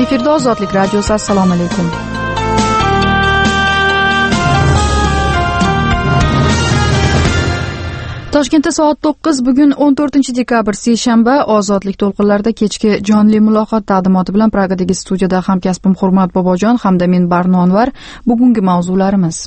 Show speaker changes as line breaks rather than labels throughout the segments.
efirda Ozodlik radiosi. Assalomu alaykum. Toshkentda soat 9, bugun 14-dekabr seshanba. Ozodlik to'lqinlarida kechki jonli muloqot taqdimoti bilan Pragadagi studiyada hamkasbim Hurmat Bobojon hamda men Barno Anvar. Bugungi mavzularimiz: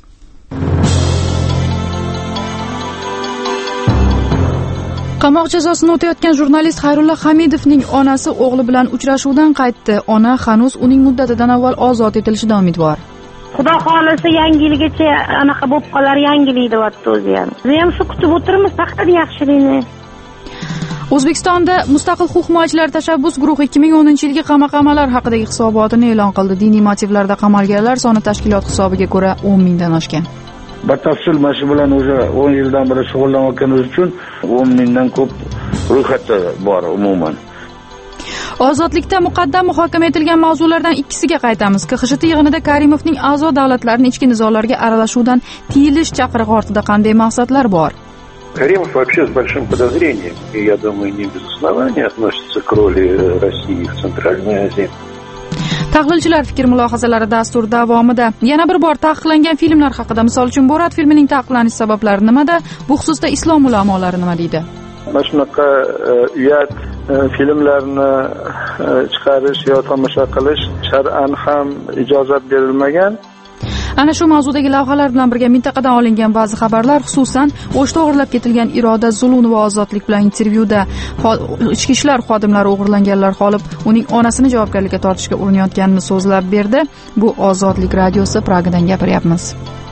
qamoq jazosini o'tayotgan jurnalist Xayrulla Hamidovning onasi o'g'li bilan uchrashuvdan qaytdi. Ona hanuz uning muddatidan avval ozod etilishidan umidvor.
Xudo xolisa yangiligicha anaqa bo'lib qolar, yangilik deyapti o'zi ham. Biz ham shu kutib o'tiramiz, faqat yaxshilikni.
O'zbekistonda Mustaqil huquq himoyachilari tashabbus guruhi 2010-yilgi qamoqxonalar haqidagi hisobotini e'lon qildi. Diniy motivlarda qamalganlar soni tashkilot hisobiga ko'ra 10 mingdan oshgan.
Batafsil mana shu bilan o'zi 10 yildan beri shug'ullanayotganimiz uchun 10 mingdan ko'p ro'yxatda bor umuman.
Ozodlikda muqaddam muhokama etilgan mavzulardan ikkisiga qaytamiz. KXSHT yig'inida Karimovning a'zo davlatlarning ichki nizolarga aralashuvdan tiyilish chaqirig'i ortida qanday maqsadlar bor?
Каримов вообще с большим подозрением, и я думаю, не без основания относится к роли России в Центральной Азии.
Tahlilchilar fikr mulohazalari dastur davomida. Yana bir bor taqiqlangan filmlar haqida, misol uchun Borat filmining taqiqlanish sabablari nimada? Bu xususda islom ulamolari nima deydi?
Mana shunaqa uyat filmlarni chiqarish yo tomosha qilish shar'an ham ijozat berilmagan.
Ana shu mavzudagi lavhalar bilan birga mintaqadan olingan ba'zi xabarlar, xususan O'shda o'g'irlab ketilgan Iroda Zulunova va Ozodlik bilan intervyuda ichki ishlar xodimlari o'g'irlanganlar qolib, uning onasini javobgarlikka tortishga urinayotganini so'zlab berdi. Bu Ozodlik radiosi, Pragadan gapiryapmiz.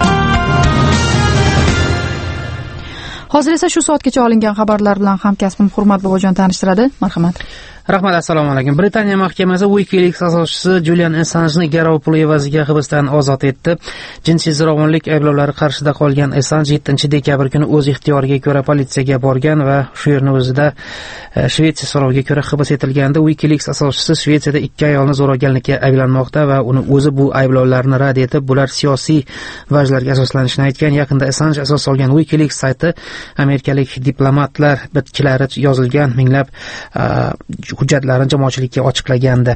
Hozir esa shu soatgacha olingan xabarlar bilan hamkasbim Hurmat Bobojon tanishtiradi. Marhamat.
Rahmat, assalomu alaykum. Britaniya mahkamasi WikiLeaks asoschisi Julian Assanjni garov puli evaziga hibsdan ozod etdi. Jinsiy zo'ravonlik ayblovlari qarshida qolgan Assanj 7-dekabr kuni o'z ixtiyoriga ko'ra politsiyaga borgan va shu yerning o'zida Shvetsiya so'roviga ko'ra hibs etilgandi. WikiLeaks asoschisi Shvetsiyada 2 ayolni zo'ravonlikka ayblanmoqda va uni o'zi bu ayblovlarni rad etib, bular siyosiy vajlarga asoslanishini aytgan. Yaqinda Assanj asos solgan WikiLeaks sayti amerikalik diplomatlar bitkilari yozilgan minglab hujjatlarni jamoatchilikka ochiqlagandi.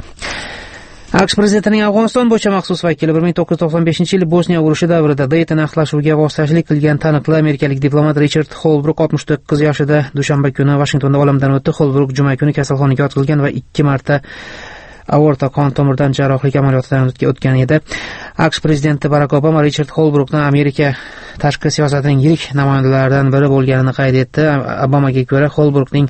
AQSh prezidentining Afg'oniston bo'yicha maxsus vakili 1995-yil Bosniya urushi davrida Dayton aqlashuviga vositachilik qilgan taniqli amerikalik diplomat Richard Holbruk 69 yoshida dushanba kuni Vashingtonda olamdan o'tdi. Holbruk juma kuni kasalxonaga yotqizilgan va 2 marta aorta qon tomiridan jarrohlik amaliyotidan o'tgan edi. AQSh prezidenti Barack Obama Richard Holbrukni Amerika tashqi siyosatining yirik namoyandalaridan biri bo'lganini qayd etdi. Obamaga ko'ra Holbrukning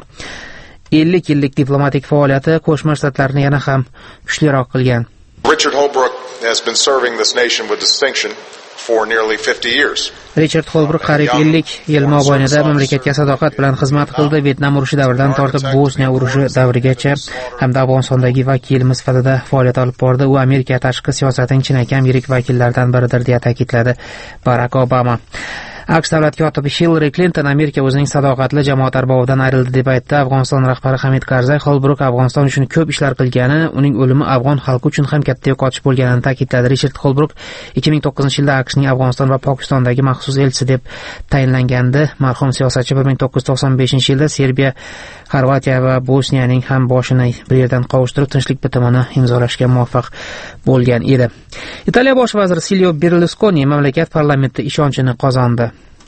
50 yillik diplomatik faoliyati Qo'shma Shtatlarni yana ham kuchliroq qilgan.
Richard Holbrooke has been serving this nation with distinction for nearly 50 years.
Richard Holbrooke qariyb 50 yil mobaynida mamlakatga sadoqat bilan xizmat qildi. Vyetnam urushi davridan tortib Bosniya urushi davrigacha hamda Afg'onistondagi vakilimiz sifatida faoliyat olib bordi. U Amerika tashqi siyosatining chinakam yirik vakillaridan biridir deya ta'kidladi Barack Obama. AQSh davlat kotibi Hillary Clinton Amerika o'zining sadoqatli jamoat arbobidan ayrildi deb aytdi. Afg'oniston rahbari Hamid Karzay Holbruk Afg'oniston uchun ko'p ishlar qilgani, uning o'limi afg'on xalqi uchun ham katta yo'qotish bo'lganini ta'kidladi. Richard Holbruk 2009-yilda AQShning Afg'oniston va Pokistondagi maxsus elchisi deb tayinlangandi. Marhum siyosatchi 1995-yilda Serbiya, Xorvatiya va Bosniyaning ham boshini bir yerdan qovushtirib tinchlik bitimini imzolashga muvaffaq bo'lgan edi. Italiya bosh vaziri Silvio Berlusconi mamlakat parlamenti ishonchini qozondi.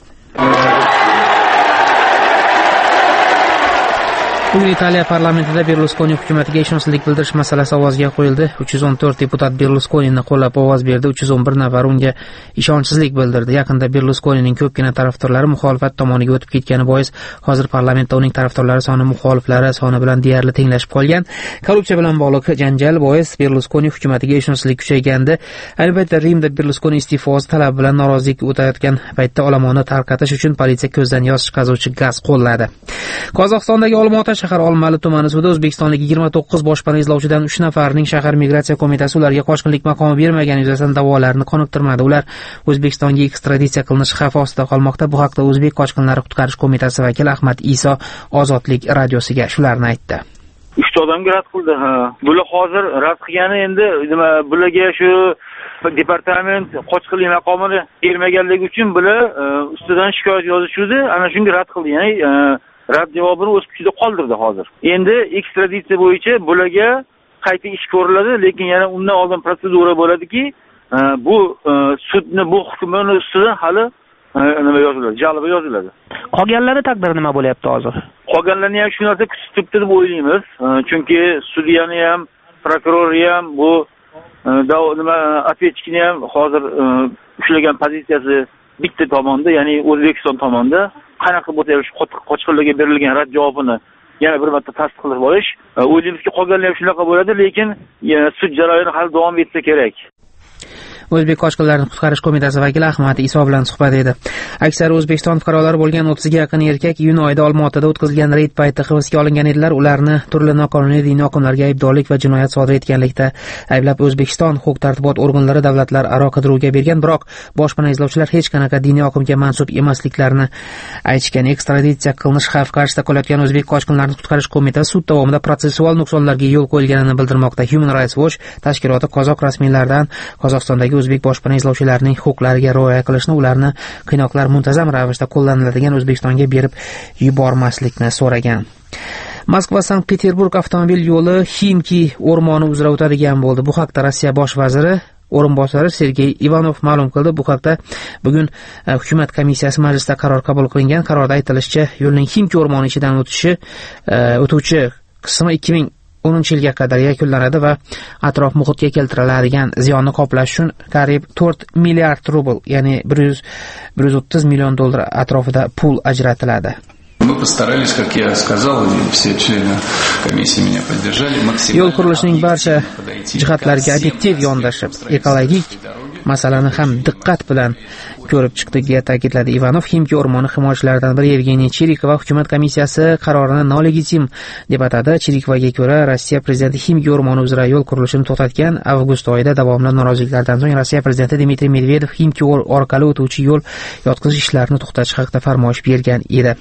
Bugun Italiya parlamentida Berlusconi hukumatiga ishonchsizlik bildirish masalasi ovozga qo'yildi. 314 deputat Berlusconini qo'llab ovoz berdi, 311 nafar unga ishonchsizlik bildirdi. Yaqinda Berlusconining ko'pgina tarafdorlari muxolifat tomoniga o'tib ketgani bois hozir parlamentda uning tarafdorlari soni muxoliflari soni bilan deyarli tenglashib qolgan. Korrupsiya bilan bog'liq janjal bois Berlusconi hukumatiga ishonchsizlik kuchaygandi. Ayni paytda Rimda Berlusconi iste'fosi talabi bilan norozilik o'tayotgan paytda olomonni tarqatish uchun politsiya ko'zdan yosh chiqaruvchi gaz qo'lladi. Qozog'istondagi Olmaota shahar Olmali tumani sudi O'zbekistonlik 29 boshpana izlovchidan 3 nafarining shahar migratsiya qo'mitasi ularga qochqinlik maqomi bermagani yuzasidan da'volarini qoniqtirmadi. Ular O'zbekistonga ekstraditsiya qilinish xavfi ostida qolmoqda. Bu haqda O'zbek qochqinlari qutqarish qo'mitasi vakili Ahmad Iso Ozodlik radiosiga shularni aytdi.
3 odamga rad qildi. Bular hozir rad qilgani endi bularga shu departament qochqinlik maqomini bermaganligi uchun bular ustidan shikoyat yozishdi. Ana shunga rad qildi. Ya'ni rad javobini o'z kuchida qoldirdi hozir. Endi ekstraditsiya bo'yicha bularga qayta ish ko'riladi, lekin yana undan oldin protsedura bo'ladiki, bu sudni bu hukmini ustidan hali nima yoziladi, jalba yoziladi.
Qolganlari taqdiri nima bo'lyapti hozir?
Qolganlarni ham shu narsa kutib deb o'ylaymiz. Chunki sudyani ham, prokurorni ham, bu nima ответчикni ham hozir ushlagan pozitsiyasi bitta tomonda, ya'ni O'zbekiston tomonida qanaqa bo'lsa shu qochqinlarga berilgan rad javobini yana bir marta tasdiqlab olish. O'ylaymizki, qolganlar ham shunaqa bo'ladi, lekin sud jarayoni hali davom etsa kerak.
O'zbek qochqinlarni qutqarish qo'mitasi vakili Ahmad Iso bilan suhbat edi. Aksari O'zbekiston fuqarolari bo'lgan 30 ga yaqin erkak iyun oyida Olmaotada o'tkazilgan reyd paytida hibsga olingan edilar. Ularni turli noqonuniy diniy oqimlarga aybdorlik va jinoyat sodir etganlikda ayblab O'zbekiston huquq-tartibot organlari davlatlararo qidiruvga bergan, biroq boshpana izlovchilar hech qanaqa diniy oqimga mansub emasliklarini aytishgan. Ekstraditsiya qilinish xavf qarshisida qolayotgan O'zbek qochqinlarni qutqarish qo'mitasi sud davomida protsessual nuqsonlarga yo'l qo'yilganini bildirmoqda. Human Rights Watch tashkiloti qozoq rasmiylaridan Qozog'istondagi o'zbek boshpana izlovchilarining huquqlariga rioya qilishni, ularni qiynoqlar muntazam ravishda qo'llaniladigan O'zbekistonga berib yubormaslikni so'ragan. Moskva Sankt-Peterburg avtomobil yo'li Ximki o'rmoni uzra o'tadigan bo'ldi. Bu haqda Rossiya bosh vaziri o'rinbosari Sergey Ivanov ma'lum qildi. Bu haqda bugun hukumat komissiyasi majlisida qaror qabul qilingan. Qarorda aytilishicha, yo'lning Ximki o'rmoni ichidan o'tuvchi qismi 2010-yilga qadar yakunlanadi va atrof muhitga keltiriladigan ziyonni qoplash uchun qariyb 4 milliard rubl, ya'ni 130 million dollar atrofida pul ajratiladi.
Мы постарались, как я сказал, и все члены комиссии меня поддержали, максимально.
Yo'l qurilishining barcha jihatlariga obyektiv yondashib, ekologik masalani ham diqqat bilan ko'rib chiqdik, deya ta'kidladi Ivanov. Ximki o'rmoni himoyachilaridan biri Yevgeniy Chirikova hukumat komissiyasi qarorini nolegitim deb atadi. Chirikovaga ko'ra, Rossiya prezidenti Ximki o'rmoni uzra yo'l qurilishini to'xtatgan. Avgust oyida davomli noroziliklardan so'ng Rossiya prezidenti Dmitriy Medvedev Ximki orqali o'tuvchi yo'l yotqizish ishlarini to'xtatish haqida farmoyish bergan edi.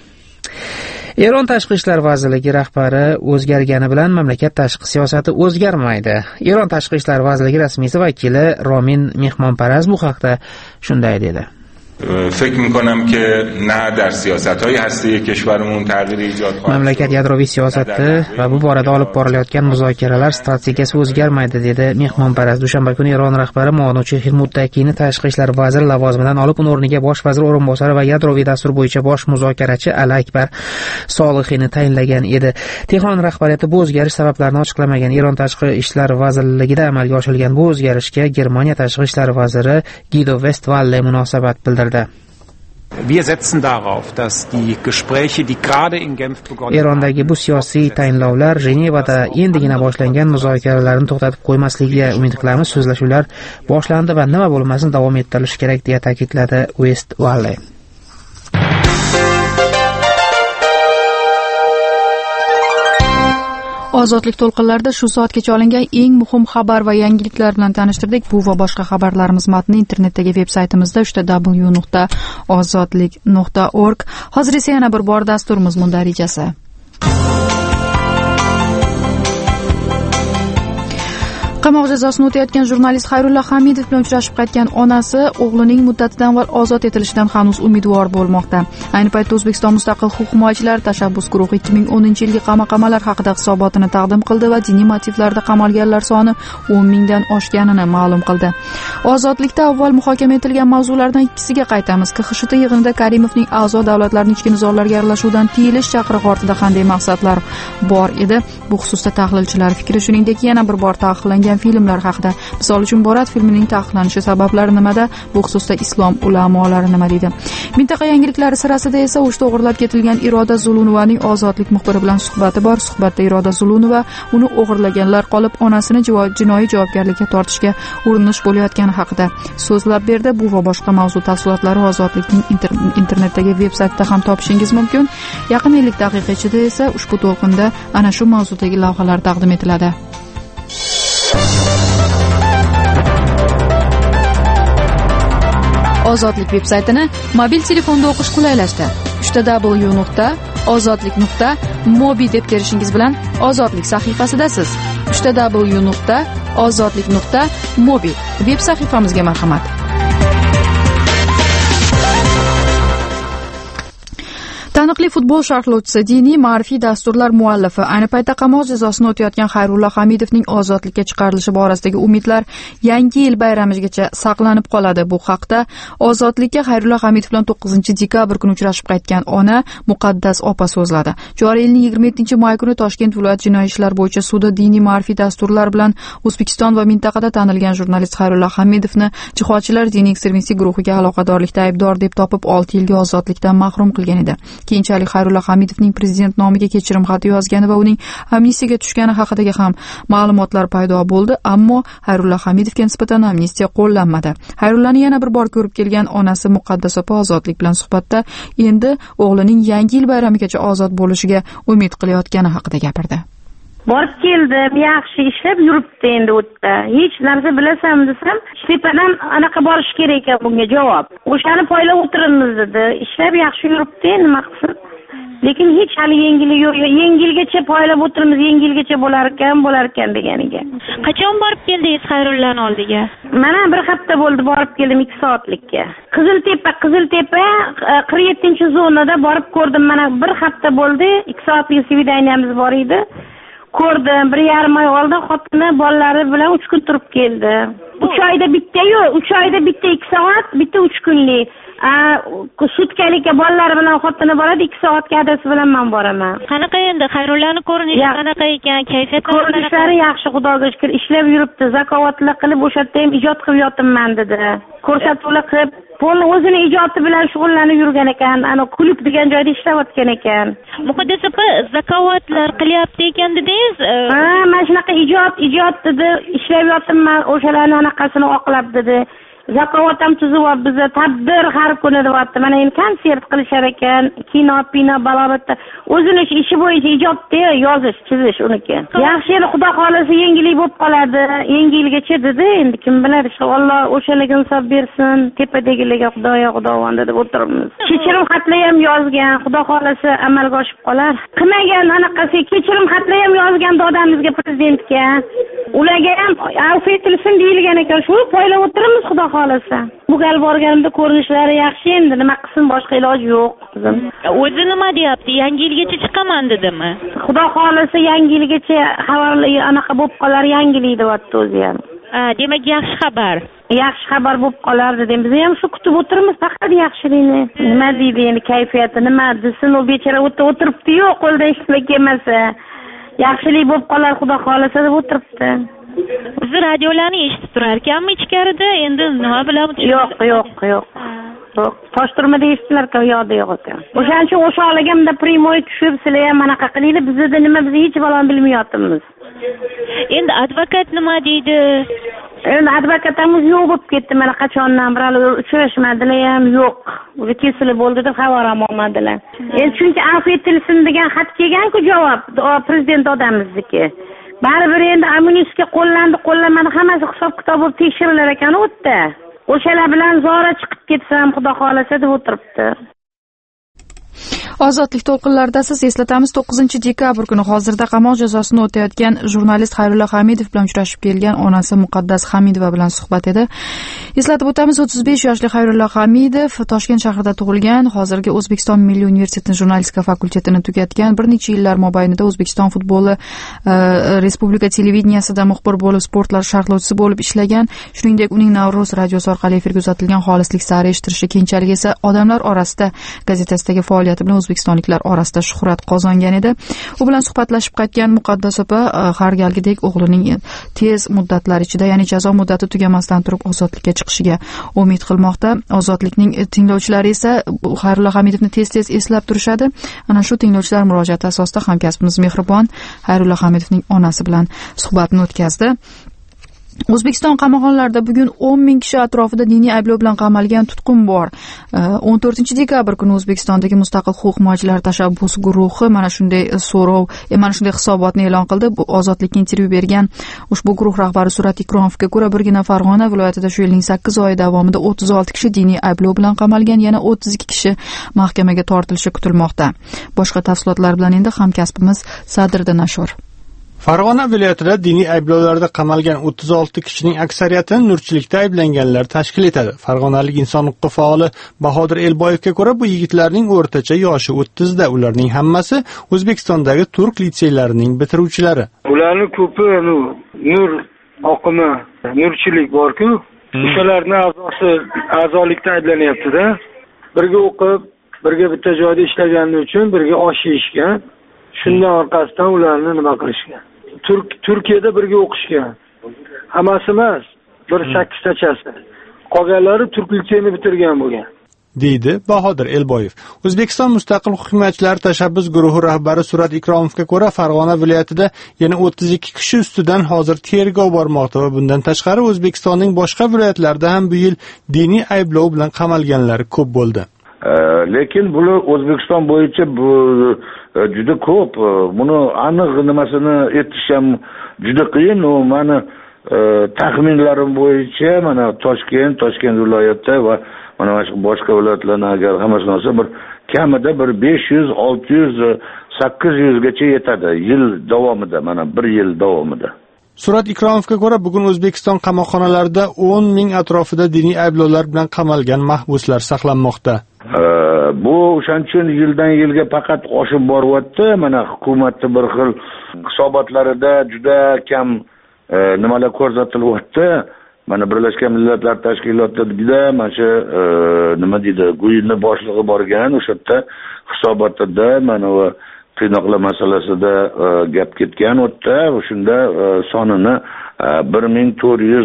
Eron tashqi ishlar vazirligi rahbari o'zgargani bilan mamlakat tashqi siyosati o'zgarmaydi. Eron tashqi ishlar vazirligi rasmiysi vakili Romin Mehmonparaz bu haqda shunday dedi.
فکر میکنم که نه در سیاست‌های هسته‌ای کشورمون تغییری ایجاد خواهد.
Mamlakat yadroviy siyosati va bu borada olib borilayotgan muzokaralar strategiyasi o'zgarmaydi, dedi Mehmonparaz. Dushanba kuni Eron rahbari Mo'anuchi Hilmuttaqini tashqi ishlar vaziri lavozimidan olib, uning o'rniga bosh vazir o'rinbosari va yadroviy dastur bo'yicha bosh muzokarachi Ali Akbar Solihini tayinlagan edi. Tehron rahbariyati bu o'zgarish sabablarini ochiqlamagan. Eron tashqi ishlar vazirligida amalga oshirilgan bu o'zgarishga Germaniya tashqi ishlar vaziri Guido Westphal munosabat bildirdi. Erondagi bu siyosiy tayinlovlar Jenevada endigina boshlangan muzokaralarni to'xtatib qo'ymasligiga umid qilamiz. So'zlashuvlar boshlandi va nima bo'lmasin davom ettirilishi kerak, deya ta'kidladi Westphal.
Ozodlik to'lqinlarida shu soatgacha olingan eng muhim xabar va yangiliklar bilan tanishtirdik. Bu va boshqa xabarlarimiz matni internetdagi veb-saytimizda www.ozodlik.org. Hozir esa yana bir bor dasturimiz mundarijasi. Qamoq jazosini o'tayotgan jurnalist Xayrulla Hamidov bilan uchrashib qaytgan onasi o'g'lining muddatidan avval ozod etilishidan hanuz umidvor bo'lmoqda. Ayni paytda O'zbekiston mustaqil huquq himoyachilari tashabbus guruhi 2010-yilgi qamoqamalar haqida hisobotini taqdim qildi va diniy motivlarda qamalganlar soni 10 mingdan oshganini ma'lum qildi. Ozodlikda avval muhokama etilgan mavzulardan ikkisiga qaytamiz. KXSHT yig'inida Karimovning a'zo davlatlarning ichki nizollarga aralashuvdan tiyilish chaqirig'i ortida qanday maqsadlar bor edi? Bu xususda tahlilchilar fikri, shuningdek yana bir bor taqiqlangan filmlar haqida. Misol uchun Borat filmining taqiqlanishi sabablari nimada? Bu xususda islom ulamolari nima deydi? Mintaqa yangiliklari sirasida esa o'shda o'g'irlab ketilgan Iroda Zulunovaning ozodlik muxbiri bilan suhbati bor. Suhbatda Iroda Zulunova uni o'g'irlaganlar qolib onasini jinoiy javobgarlikka tortishga urinish bo'layotgani haqida so'zlab berdi. Bu va boshqa mavzu tafsilotlari Ozodlikning internetdagi veb-saytida ham topishingiz mumkin. Yaqin 50 daqiqa ichida esa ushbu to'lqinda ana shu mavzudagi lavhalar taqdim etiladi. Ozodlik veb-saytini mobil telefonda o'qish qulaylashdi. www.ozodlik.mobi deb terishingiz bilan Ozodlik sahifasidasiz. www.ozodlik.mobi veb sahifamizga marhamat. Tan Taniqli futbol sharhlovchisi, diniy ma'rifiy dasturlar muallifi, ayni paytda qamoq jazosini o'tayotgan Xayrullo Hamidovning ozodlikka chiqarilishi borasidagi umidlar Yangi yil bayramigacha saqlanib qoladi. Bu haqda ozodlikka Xayrullo Hamidov bilan 9-dekabr kuni uchrashib qaytgan ona Muqaddas opa so'zladi. Joriy yilning 27-may kuni Toshkent viloyat jinoiy ishlar bo'yicha sudi diniy ma'rifiy dasturlar bilan O'zbekiston va mintaqada tanilgan jurnalist Xayrullo Hamidovni jihodchilar diniy ekstremistik guruhiga aloqadorlikda aybdor deb topib 6 yilga ozodlikdan mahrum qilgan edi. Keyinchalik Xayrullo Hamidovning prezident nomiga kechirim xati yozgani va uning amnistiyaga tushgani haqidagi ham ma'lumotlar paydo bo'ldi, ammo Xayrullo Hamidovga nisbatan amnistiya qo'llanmadi. Xayrullani yana bir bor ko'rib kelgan onasi Muqaddas opa ozodlik bilan suhbatda endi o'g'lining Yangi yil bayramigacha ozod bo'lishiga umid qilayotgani haqida gapirdi.
Borib keldim, yaxshi ishlab yuribdi endi u yerda. Hech narsa bilasam desam, tepadan anaqa borish kerak ekan bunga javob. O'shani poylab o'tiramiz dedi. Ishlab yaxshi yuribdi, nima qilsin? Lekin hech hali yengili yo'q. Yengilgacha poylab o'tiramiz, yengilgacha bo'lar ekan deganiga.
Qachon borib keldingiz Xayrullani oldiga?
Mana bir hafta bo'ldi borib keldim 2 soatlikka. Qiziltepa 47-zonada borib ko'rdim. Mana bir hafta bo'ldi, 2 soatlik svidaniyamiz bor edi. Ko'rdim, 1,5 oy oldin xotini bolalari bilan 3 kun turib keldi. 3 oyda bitta 2 soat, bitta 3 kunlik. Sutkalikka bolalari bilan xotini boradi, 2 soatga adasi bilan men boraman.
Qanaqa endi Xayrullani ko'rinishi qanaqa ekan, kayfiyati
ko'rinishlari yaxshi, Xudoga shukr, ishlab yuribdi, zakovatlar qilib o'sha yerda ham ijod qilib yotibman dedi. Ko'rsatuvlar qilib, pol o'zini ijodi bilan shug'ullanib yurgan ekan, ana klub degan joyda ishlayotgan ekan.
Muqaddas opa, zakovatlar qilyapti ekan dedingiz?
Mana shunaqa ijod dedi, ishlab yotibman, o'shalarning anaqasini oqlab dedi. Zakovat ham tuzyapti, biza tadbir har kuni deyapti. Mana endi konsert qilishar ekan, kino, balobatda. O'zini ishi bo'yicha ijodda yozish, chizish uniki. Yaxshi edi, Xudo xolasa yengillik bo'lib qoladi. Yengilgacha dedi, endi kim biladi, Alloh o'shalarga insof bersin, tepadagilarga Xudoyon deb o'tiribmiz. Kechirim xatlar ham yozgan, Xudo xolasa amalga oshib qolar. Qilmagan anaqasi kechirim xatlar ham yozgan odamimizga, prezidentga. Ularga ham afv etilsin deyilgan ekan, shu poylab o'tiramiz Xudo xolasa. Bu gal borganimda ko'rinishlari yaxshi endi, nima qilsin, boshqa iloji yo'q qizim.
O'zi nima deyapti? Yangi yilgacha chiqaman dedimi?
Xudo xolasa Yangi yilgacha xabarlar anaqa bo'lib qolar, yangilik deyapti o'zi ham.
Demak yaxshi xabar.
Yaxshi xabar bo'lib qolar dedim. Biz ham shu kutib o'tiramiz, faqat yaxshilikni. Nima deydi endi, kayfiyati nima desin, u bechora o'tiribdi-yu, qo'ldan ishlamay kelmasa. Yaxshilik bo'lib qolar, Xudo xolasa deb o'tiribdi.
O'zi radiolarni eshitib turar ekanmi ichkarida? Endi nima bilan?
Yo'q. Toshturmada eshitdilar-ku, yo'q ekan. O'shaning uchun o'sha olagamda primoy tushib, sizlar ham anaqa qilinglar, bizda nima, biz hech balon bilmayapmiz.
Endi advokat nima deydi?
Endi advokatimiz yo'q bo'lib ketdi, mana qachondan beri uchrashmadilar ham, yo'q. O'zi kesilib bo'ldi deb xabar ham olmadilar. Endi chunki afv etilsin degan xat kelgan-ku, javob prezident odamimizniki. Baribir endi amnistiya qo'llanmadi, hammasi hisob-kitob bo'lib tekshirilar ekan u yerda. O'shalar bilan zora chiqib ketsam, Xudo xolasa deb o'tiribdi.
Ozodlik to'lqinlarida siz eslatamiz, 9-dekabr kuni hozirda qamoq jazosini o'tayotgan jurnalist Xayrullo Hamidov bilan uchrashib kelgan onasi Muqaddas Hamidova bilan suhbat edi. Eslatib o'tamiz, 35 yoshli Xayrullo Hamidov Toshkent shahrida tug'ilgan, hozirgi O'zbekiston Milliy universitetining jurnalistika fakultetini tugatgan, bir necha yillar mobaynida O'zbekiston futboli Respublika televideniyasida muxbir bo'lib, sportlar sharhlovchisi bo'lib ishlagan. Shuningdek, uning Navro'z radiosi orqali efirga uzatilgan xolislik sari eshittirishi, keyinchalik esa odamlar orasida gazetasidagi faoliyati bilan o'zbekistonliklar orasida shuhrat qozongan edi. U bilan suhbatlashib qaytgan Muqaddas opa har galgidek o'g'lining tez muddatlar ichida, ya'ni jazo muddati tugamasdan turib ozodlikka chiqishiga umid qilmoqda. Ozodlikning tinglovchilari esa Xayrullo Hamidovni tez-tez eslab turishadi. Ana shu tinglovchilar murojaati asosida hamkasbimiz Mehribon Xayrullo Hamidovning onasi bilan suhbatni o'tkazdi. O'zbekiston qamoqxonalarida bugun 10 ming kishi atrofida diniy ayblov bilan qamalgan tutqun bor. 14-dekabr kuni O'zbekistondagi mustaqil huquq himoyachilari tashabbus guruhi mana shunday hisobotni e'lon qildi. Bu ozodlikka intervyu bergan ushbu guruh rahbari Surat Ikromovga ko'ra, birgina Farg'ona viloyatida shu yilning 8 oyi davomida 36 kishi diniy ayblov bilan qamalgan, yana 32 kishi mahkamaga tortilishi kutilmoqda. Boshqa tafsilotlar bilan endi hamkasbimiz Sadriddin Ashur.
Farg'ona viloyatida diniy ayblovlarda qamalgan 36 kishining aksariyatini nurchilikda ayblanganlar tashkil etadi. Farg'onalik inson huquqi faoli Bahodir Elboyevga ko'ra, bu yigitlarning o'rtacha yoshi 30 da. Ularning hammasi O'zbekistondagi turk litseylarining bitiruvchilari.
Ularning ko'pi nur oqimi, nurchilik bor-ku, o'shalarning a'zolikdan ayblanyapti-da. Birga o'qib, birga bitta joyda ishlagani uchun birga osh yeyishgan. Shundan orqasidan ularni nima qilishgan? Turkiyada birga o'qishgan. Hammasi emas, bir 8 tachasi. Qolganlari turk litseyini bitirgan bo'lgan.
deydi Bahodir Elboyev. O'zbekiston Mustaqil hukumatchilar tashabbus guruhi rahbari Surat Ikromovga ko'ra, Farg'ona viloyatida yana 32 kishi ustidan hozir tergov bormoqda va bundan tashqari O'zbekistonning boshqa viloyatlarida ham bu yil diniy ayblov bilan qamalganlar ko'p bo'ldi.
Lekin bular O'zbekiston bo'yicha bu juda ko'p. Buni aniq nimasini aytish ham juda qiyin. Meni taxminlarim bo'yicha mana Toshkent viloyati va mana boshqa viloyatlarni agar hammasini olsa bir kamida bir 500, 600, 800 gacha yetadi yil davomida, mana bir yil davomida.
Surat Ikromovga ko'ra, bugun O'zbekiston qamoqxonalarida 10 ming atrofida diniy ayblovlar bilan qamalgan mahbuslar saqlanmoqda.
Bu o'shaning uchun yildan yilga faqat oshib boryapti. Mana hukumatning bir xil hisobotlarida juda kam nimalar ko'rsatilyapti. Mana Birlashgan Millatlar Tashkilotida mana shu nima deydi, Guyni boshlig'i borgan, o'sha yerda hisobotida mana va qiynoqlar masalasida gap ketgan o'tda, shunda sonini 1400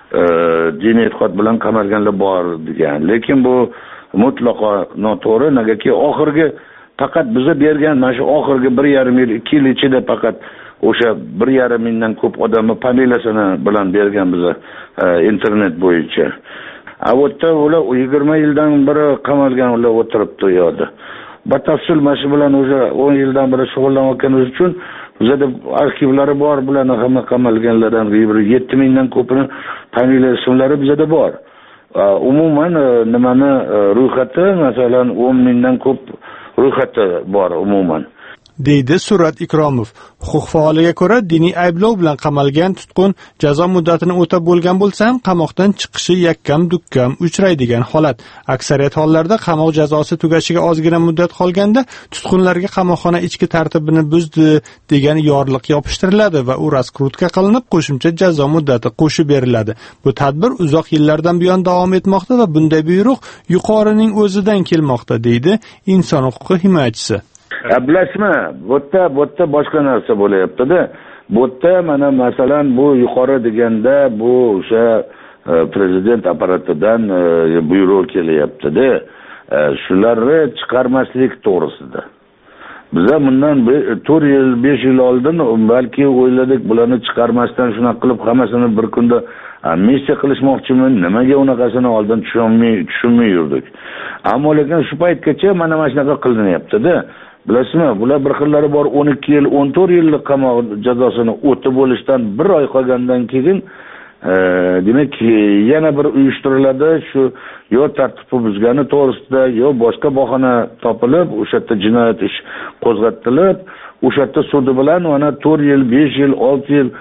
diniy e'tiqod bilan qamalganlar bor degan. Lekin bu mutlaqo noto'g'ri. Negaki oxirgi faqat biza bergan mana shu oxirgi 1,5 yil, 2 yil ichida faqat o'sha 1,5 mingdan ko'p odamni familiyasini bilan bergan biza internet bo'yicha. Avotda ular 20 yildan beri qamalgan ular o'tiribdi yo'da. Batafsil mana shu bilan o'sha 10 yildan beri shug'ullanayotganimiz uchun bizada arxivlari bor, bularning hamma qamalganlardan 7 mingdan ko'pini familiya ismlari bizada bor. Umuman nimani ro'yxati, masalan 10 mingdan ko'p ro'yxati bor umuman,
deydi Surat Ikromov. Huquq faoliga ko'ra, diniy ayblov bilan qamalgan tutqun jazo muddatini o'tab bo'lgan bo'lsa ham qamoqdan chiqishi yakkam-dukkam uchraydigan holat. Aksariyat hollarda qamoq jazosi tugashiga ozgina muddat qolganda tutqunlarga qamoqxona ichki tartibini buzdi degan yorliq yopishtiriladi va u raskrutka qilinib qo'shimcha jazo muddati qo'shib beriladi. Bu tadbir uzoq yillardan buyon davom etmoqda va bunday buyruq yuqorining o'zidan kelmoqda, deydi inson huquqi himoyachisi.
Bilasizmi, bu yerda boshqa narsa bo'layapti-da. Bu yerda mana masalan bu yuqori deganda bu o'sha prezident apparatidan buyruq kelyapti-da. Shularni chiqarmaslik to'g'risida. Biza bundan 4 yil, 5 yil oldin balki o'yladik bularni chiqarmasdan shuna qilib hammasini bir kunda amnistiya qilishmoqchimi, nimaga unaqasini oldin tushunmay yurdik. Ammo lekin shu paytgacha mana shunaqa qilinyapti-da. Bilasizmi, bular bir xillari bor, 12 yil, 14 yillik qamoq jazosini o'tib bo'lishdan 1 oy qolgandan keyin demak yana bir uyushtiriladi, shu yo tartibni buzgani to'g'risida, yo boshqa bahona topilib, o'sha yerda jinoyat ish qo'zg'atilib, o'sha yerda sudi bilan mana 4 yil, 5 yil, 6 yil,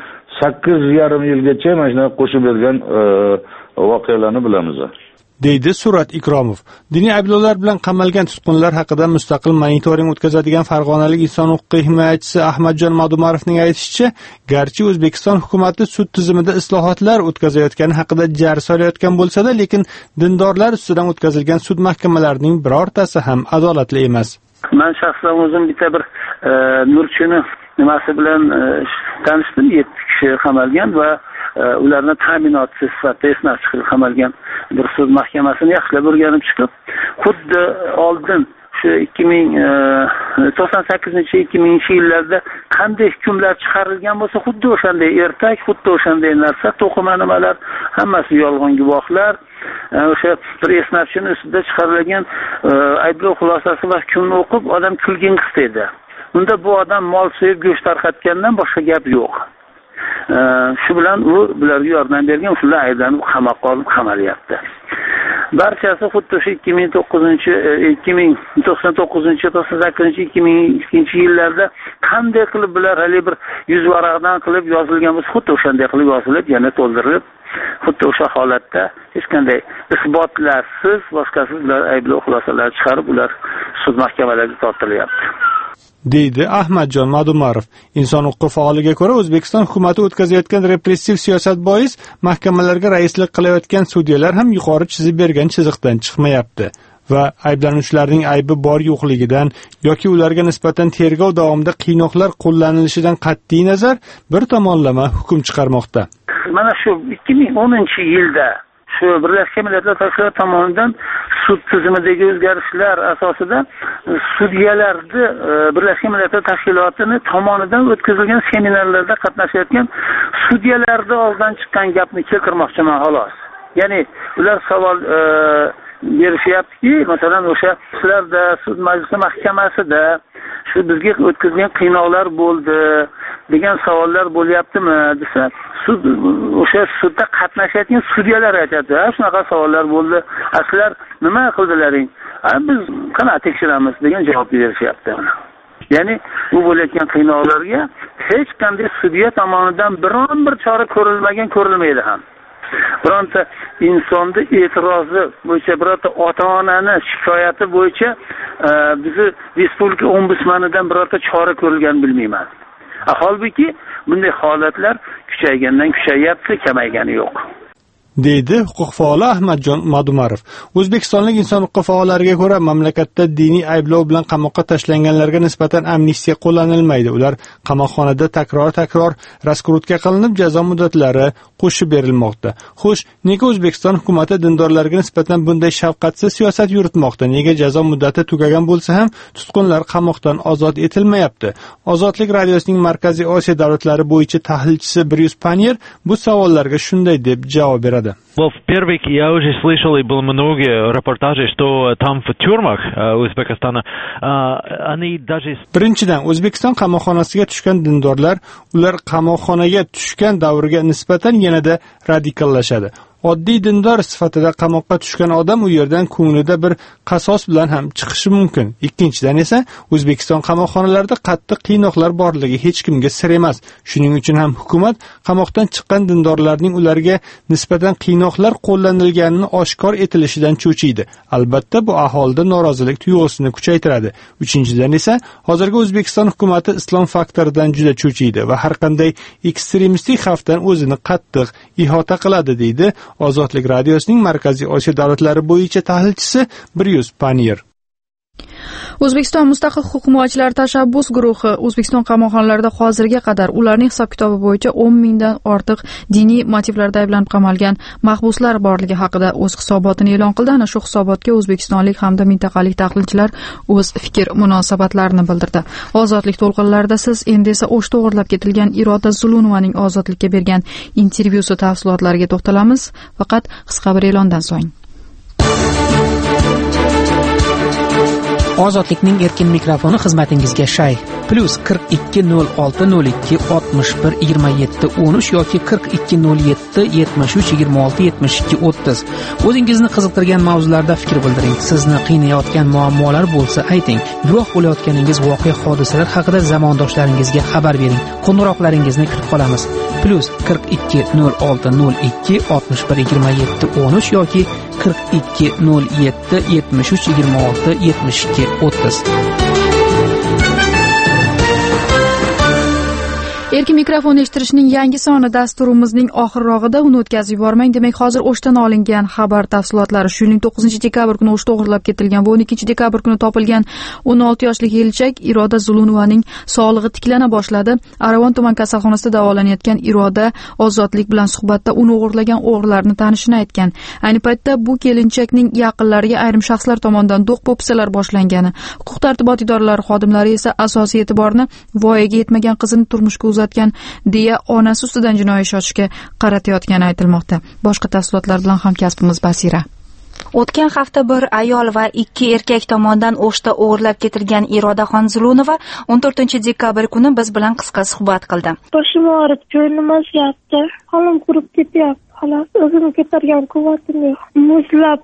8,5 yilgacha mana shunday qo'shib bergan voqealarni bilamiz,
deydi Surat Ikromov. Diniy ayblovlar bilan qamalgan tutqunlar haqida mustaqil monitoring o'tkazadigan farg'onalik inson huquqi himoyachisi Ahmadjon Madumarovning aytishicha, garchi O'zbekiston hukumati sud tizimida islohotlar o'tkazayotgani haqida jar solayotgan bo'lsa-da, lekin dindorlar ustidan o'tkazilgan sud mahkamalarining birortasi ham adolatli emas.
Men shaxsan o'zim bitta bir nurchini nimasi bilan tanishdim. 7 kishi qamalgan va ularni ta'minotchi sifatida esnab chiqib qamalgan bir sud mahkamasini yaxshilab o'rganib chiqib, xuddi oldin shu 98-2000 yillarda qanday hukmlar chiqarilgan bo'lsa, xuddi o'shanday ertak, xuddi o'shanday narsa, to'qima nimalar, hammasi yolg'on guvohlar, o'sha bir esnabchini ustida chiqarilgan ayblov xulosasi va hukmni o'qib odam kulgin qistaydi. Unda bu odam mol so'yib go'sht tarqatgandan boshqa gap yo'q. Shu bilan u bularga yordam bergan, ular ayblanib qamoqqa olib qamalyapti. barchasi xuddi o'sha 2099-2002-2002 yillarda qanday qilib bular hali bir 100 varaqdan qilib yozilgan bo'lsa, xuddi o'shanday qilib yozilib, yana to'ldirilib, xuddi o'sha holatda hech qanday isbotlarsiz, boshqasiz ular ayblov xulosalar chiqarib, ular sud mahkamalariga tortilyapti.
deydi Ahmadjon Madumarov. Inson huquqi faoliga ko'ra, O'zbekiston hukumati o'tkazayotgan repressiv siyosat bois mahkamalarga raislik qilayotgan sudyalar ham yuqori chizib bergan chiziqdan chiqmayapti va ayblanuvchilarning aybi bor yo'qligidan yoki ularga nisbatan tergov davomida qiynoqlar qo'llanilishidan qat'iy nazar bir tomonlama hukm chiqarmoqda.
Mana shu 2010-yilda shu Birlashgan Millatlar Tashkiloti tomonidan sud tizimidagi o'zgarishlar asosida sudyalarni Birlashgan Millatlar Tashkilotini tomonidan o'tkazilgan seminarlarda qatnashayotgan sudyalarning oldidan chiqqan gapni keltirmoqchiman xolos. Ya'ni ular savol berishyaptiki, masalan o'sha sizlarda sud majlisi mahkamasida shu bizga o'tkazilgan qiynoqlar bo'ldi degan savollar bo'lyaptimi desa, sud o'sha sudda qatnashayotgan sudyalar aytadi, shunaqa savollar bo'ldi, sizlar nima qildilaring? Biz qanaqa tekshiramiz degan javob berishyapti. Ya'ni bu bo'layotgan qiynoqlarga hech qanday sudya tomonidan biron bir chora ko'rilmaydi ham. Bironta insonni e'tirozi bo'yicha, bironta ota-onani shikoyati bo'yicha bizni respublika ombudsmanidan birorta chora ko'rilgan bilmayman. Holbuki bunday holatlar kuchaygandan kuchayyapti, kamaygani yo'q.
deydi huquq faoli Ahmadjon Madumarov. O'zbekistonlik inson huquqi faollariga ko'ra, mamlakatda diniy ayblov bilan qamoqqa tashlanganlarga nisbatan amnistiya qo'llanilmaydi. Ular qamoqxonada takror raskrutka qilinib, jazo muddatlari qo'shib berilmoqda. Xo'sh, nega O'zbekiston hukumati dindorlarga nisbatan bunday shafqatsiz siyosat yuritmoqda? Nega jazo muddati tugagan bo'lsa ham tutqunlar qamoqdan ozod etilmayapti? Ozodlik radiosining Markaziy Osiyo davlatlari bo'yicha tahlilchisi Bryus Panier bu savollarga shunday deb javob beradi.
Во-первых, я уже слышал и было много репортажей, что там в тюрьмах O'zbekistona они даже
Birinchidan, O'zbekiston qamoqxonasiga tushgan dindorlar, ular qamoqxonaga tushgan davriga nisbatan yanada radikallashadi. Oddiy dindor sifatida qamoqqa tushgan odam u yerdan ko'nglida bir qasos bilan ham chiqishi mumkin. Ikkinchidan esa O'zbekiston qamoqxonalarida qattiq qiynoqlar borligi hech kimga sir emas. Shuning uchun ham hukumat qamoqdan chiqqan dindorlarning ularga nisbatan qiynoqlar qo'llanilganini oshkor etilishidan cho'chiydi. Albatta bu aholida norozilik tuyg'usini kuchaytiradi. Uchinchidan esa hozirgi O'zbekiston hukumati islom faktoridan juda cho'chiydi va har qanday ekstremistik xavfdan o'zini qattiq ihota qiladi, deydi Ozodlik radiosining Markaziy Osiyo davlatlari bo'yicha tahlilchisi Bryus Panier.
O'zbekiston mustaqil huquq himoyachilari tashabbus guruhi O'zbekiston qamoqxonalarida hozirga qadar ularning hisob-kitobi bo'yicha 10 mingdan ortiq diniy motivlarda ayblanib qamalgan mahbuslar borligi haqida o'z hisobotini e'lon qildi. Ana shu hisobotga o'zbekistonlik hamda mintaqalik tahlilchilar o'z fikr munosabatlarini bildirdi. Ozodlik to'lqinlarida siz endi esa o'shda o'g'irlab ketilgan Iroda Zulunovaning ozodlikka bergan intervyusi tafsilotlariga to'xtalamiz, faqat qisqa bir e'londan so'ng.
Ozodlikning erkin mikrofoni xizmatingizga shay. Plus 420602 61 27 13 yoki 4207 73 26 72 30. O'zingizni qiziqtirgan mavzularda fikr bildiring. Sizni qiynayotgan muammolar bo'lsa ayting. Guvoh bo'layotganingiz voqea hodisalar haqida zamondoshlaringizga xabar bering. Qo'ng'iroqlaringizni kutib qolamiz. Plus 420602 61 27 13 yoki 4207 73 26 72 30.
Erkin mikrofon eshittirishning yangi soni dasturimizning oxirrog'ida uni o'tkazib yubormang. Demak, hozir O'shdan olingan xabar tafsilotlari, shuning 9-dekabr kuni O'shda o'g'irlab ketilgan va 12-dekabr kuni topilgan 16 yoshli yigitcha Iroda Zulunovaning sog'lig'i tiklana boshladi. Aravon tuman kasalxonasida davolanayotgan Iroda ozodlik bilan suhbatda uni o'g'irlagan o'g'rilarni tanishini aytgan. Ayni paytda bu kelinchakning yaqinlariga ayrim shaxslar tomonidan do'q-po'pisalar boshlangani, huquq-tartibot idoralari xodimlari esa asosiy e'tiborni voyaga yetmagan qizini turmushga uzatgan deya onasi ustidan jinoiy ish ochishga qaratayotgani aytilmoqda. Boshqa tafsilotlar bilan hamkasbimiz Basira.
O'tgan hafta bir ayol va 2 erkak tomonidan O'shda o'g'irlab ketilgan Irodaxon Zulunova 14-dekabr kuni biz bilan qisqa suhbat qildi.
Boshim og'rib, jo'nim o'zgardi. Qo'lim qurib ketyapti. Xolos, o'zimni ko'targan quvvatim yo'q. Muzlab